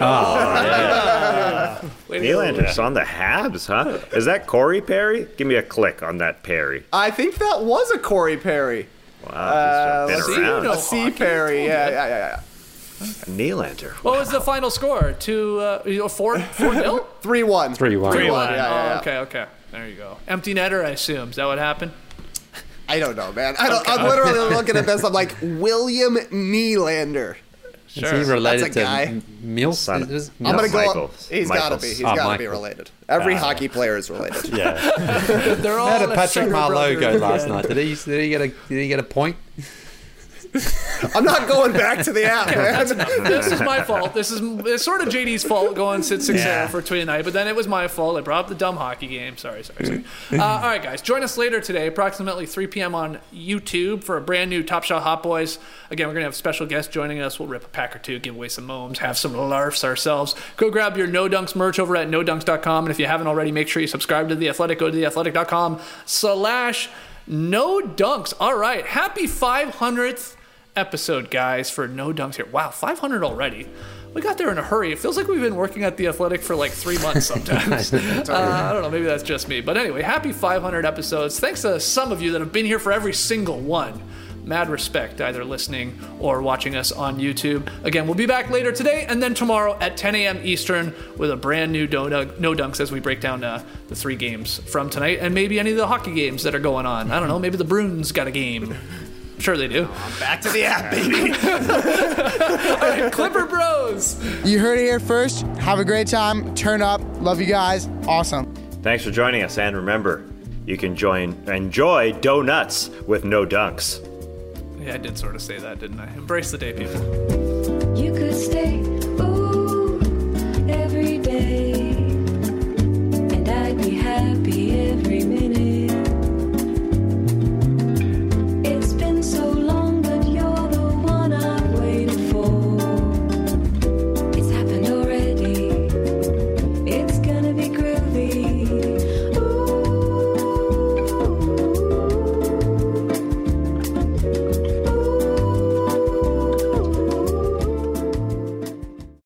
Oh, Way to go. Nylander's on the Habs, huh? Is that Corey Perry? Give me a click on that Perry. I think that was a Corey Perry. Wow, Uh, he's let's been see, around. a C hockey. Perry. Yeah, Okay. yeah, yeah, yeah. Nylander. What was the final score? Two, uh, four, four nil? Three one. Three one. Three one, one. yeah, yeah, Oh, yeah. okay, okay. There you go. Empty netter, I assume. Is that what happened? I don't know, man. I don't, Okay. I'm literally looking at this. I'm like, William Nylander. Sure. Is he related That's a to guy. M- Mills? Son. Is- is- I'm gonna Mills? go. Michael. He's got to Michaels. be. He's Oh, got to be Michael. related. Every Ah. hockey player is related. Yeah. They're all How did a Patrick Sutter Marleau brother go last again. night? Did he, did he get a did he get a point? I'm not going back to the app, man. This is my fault. This is it's sort of J D's fault going sit six Yeah. for Tweet Night, but then it was my fault. I brought up the dumb hockey game. Sorry, sorry, sorry. Uh, all right, guys, join us later today, approximately three p.m. on YouTube for a brand new Top Shot Hot Boys. Again, we're gonna have special guests joining us. We'll rip a pack or two, give away some momes, have some larfs ourselves. Go grab your No Dunks merch over at no dunks dot com, and if you haven't already, make sure you subscribe to The Athletic. Go to the athletic dot com slash no dunks. All right, happy five hundredth episode, guys, for No Dunks here. Wow, five hundred already. We got there in a hurry. It feels like we've been working at The Athletic for like three months sometimes. uh, I don't know, maybe that's just me. But anyway, happy five hundred episodes. Thanks to some of you that have been here for every single one. Mad respect, either listening or watching us on YouTube. Again, we'll be back later today and then tomorrow at ten a.m. Eastern with a brand new No Dunks as we break down uh, the three games from tonight and maybe any of the hockey games that are going on. I don't know, maybe the Bruins got a game. Sure they do. Back to the app, baby. All right, Clipper Bros. You heard it here first. Have a great time. Turn up. Love you guys. Awesome. Thanks for joining us, and remember, you can join enjoy donuts with No Dunks. Yeah, I did sort of say that, didn't I? Embrace the day, people. You could stay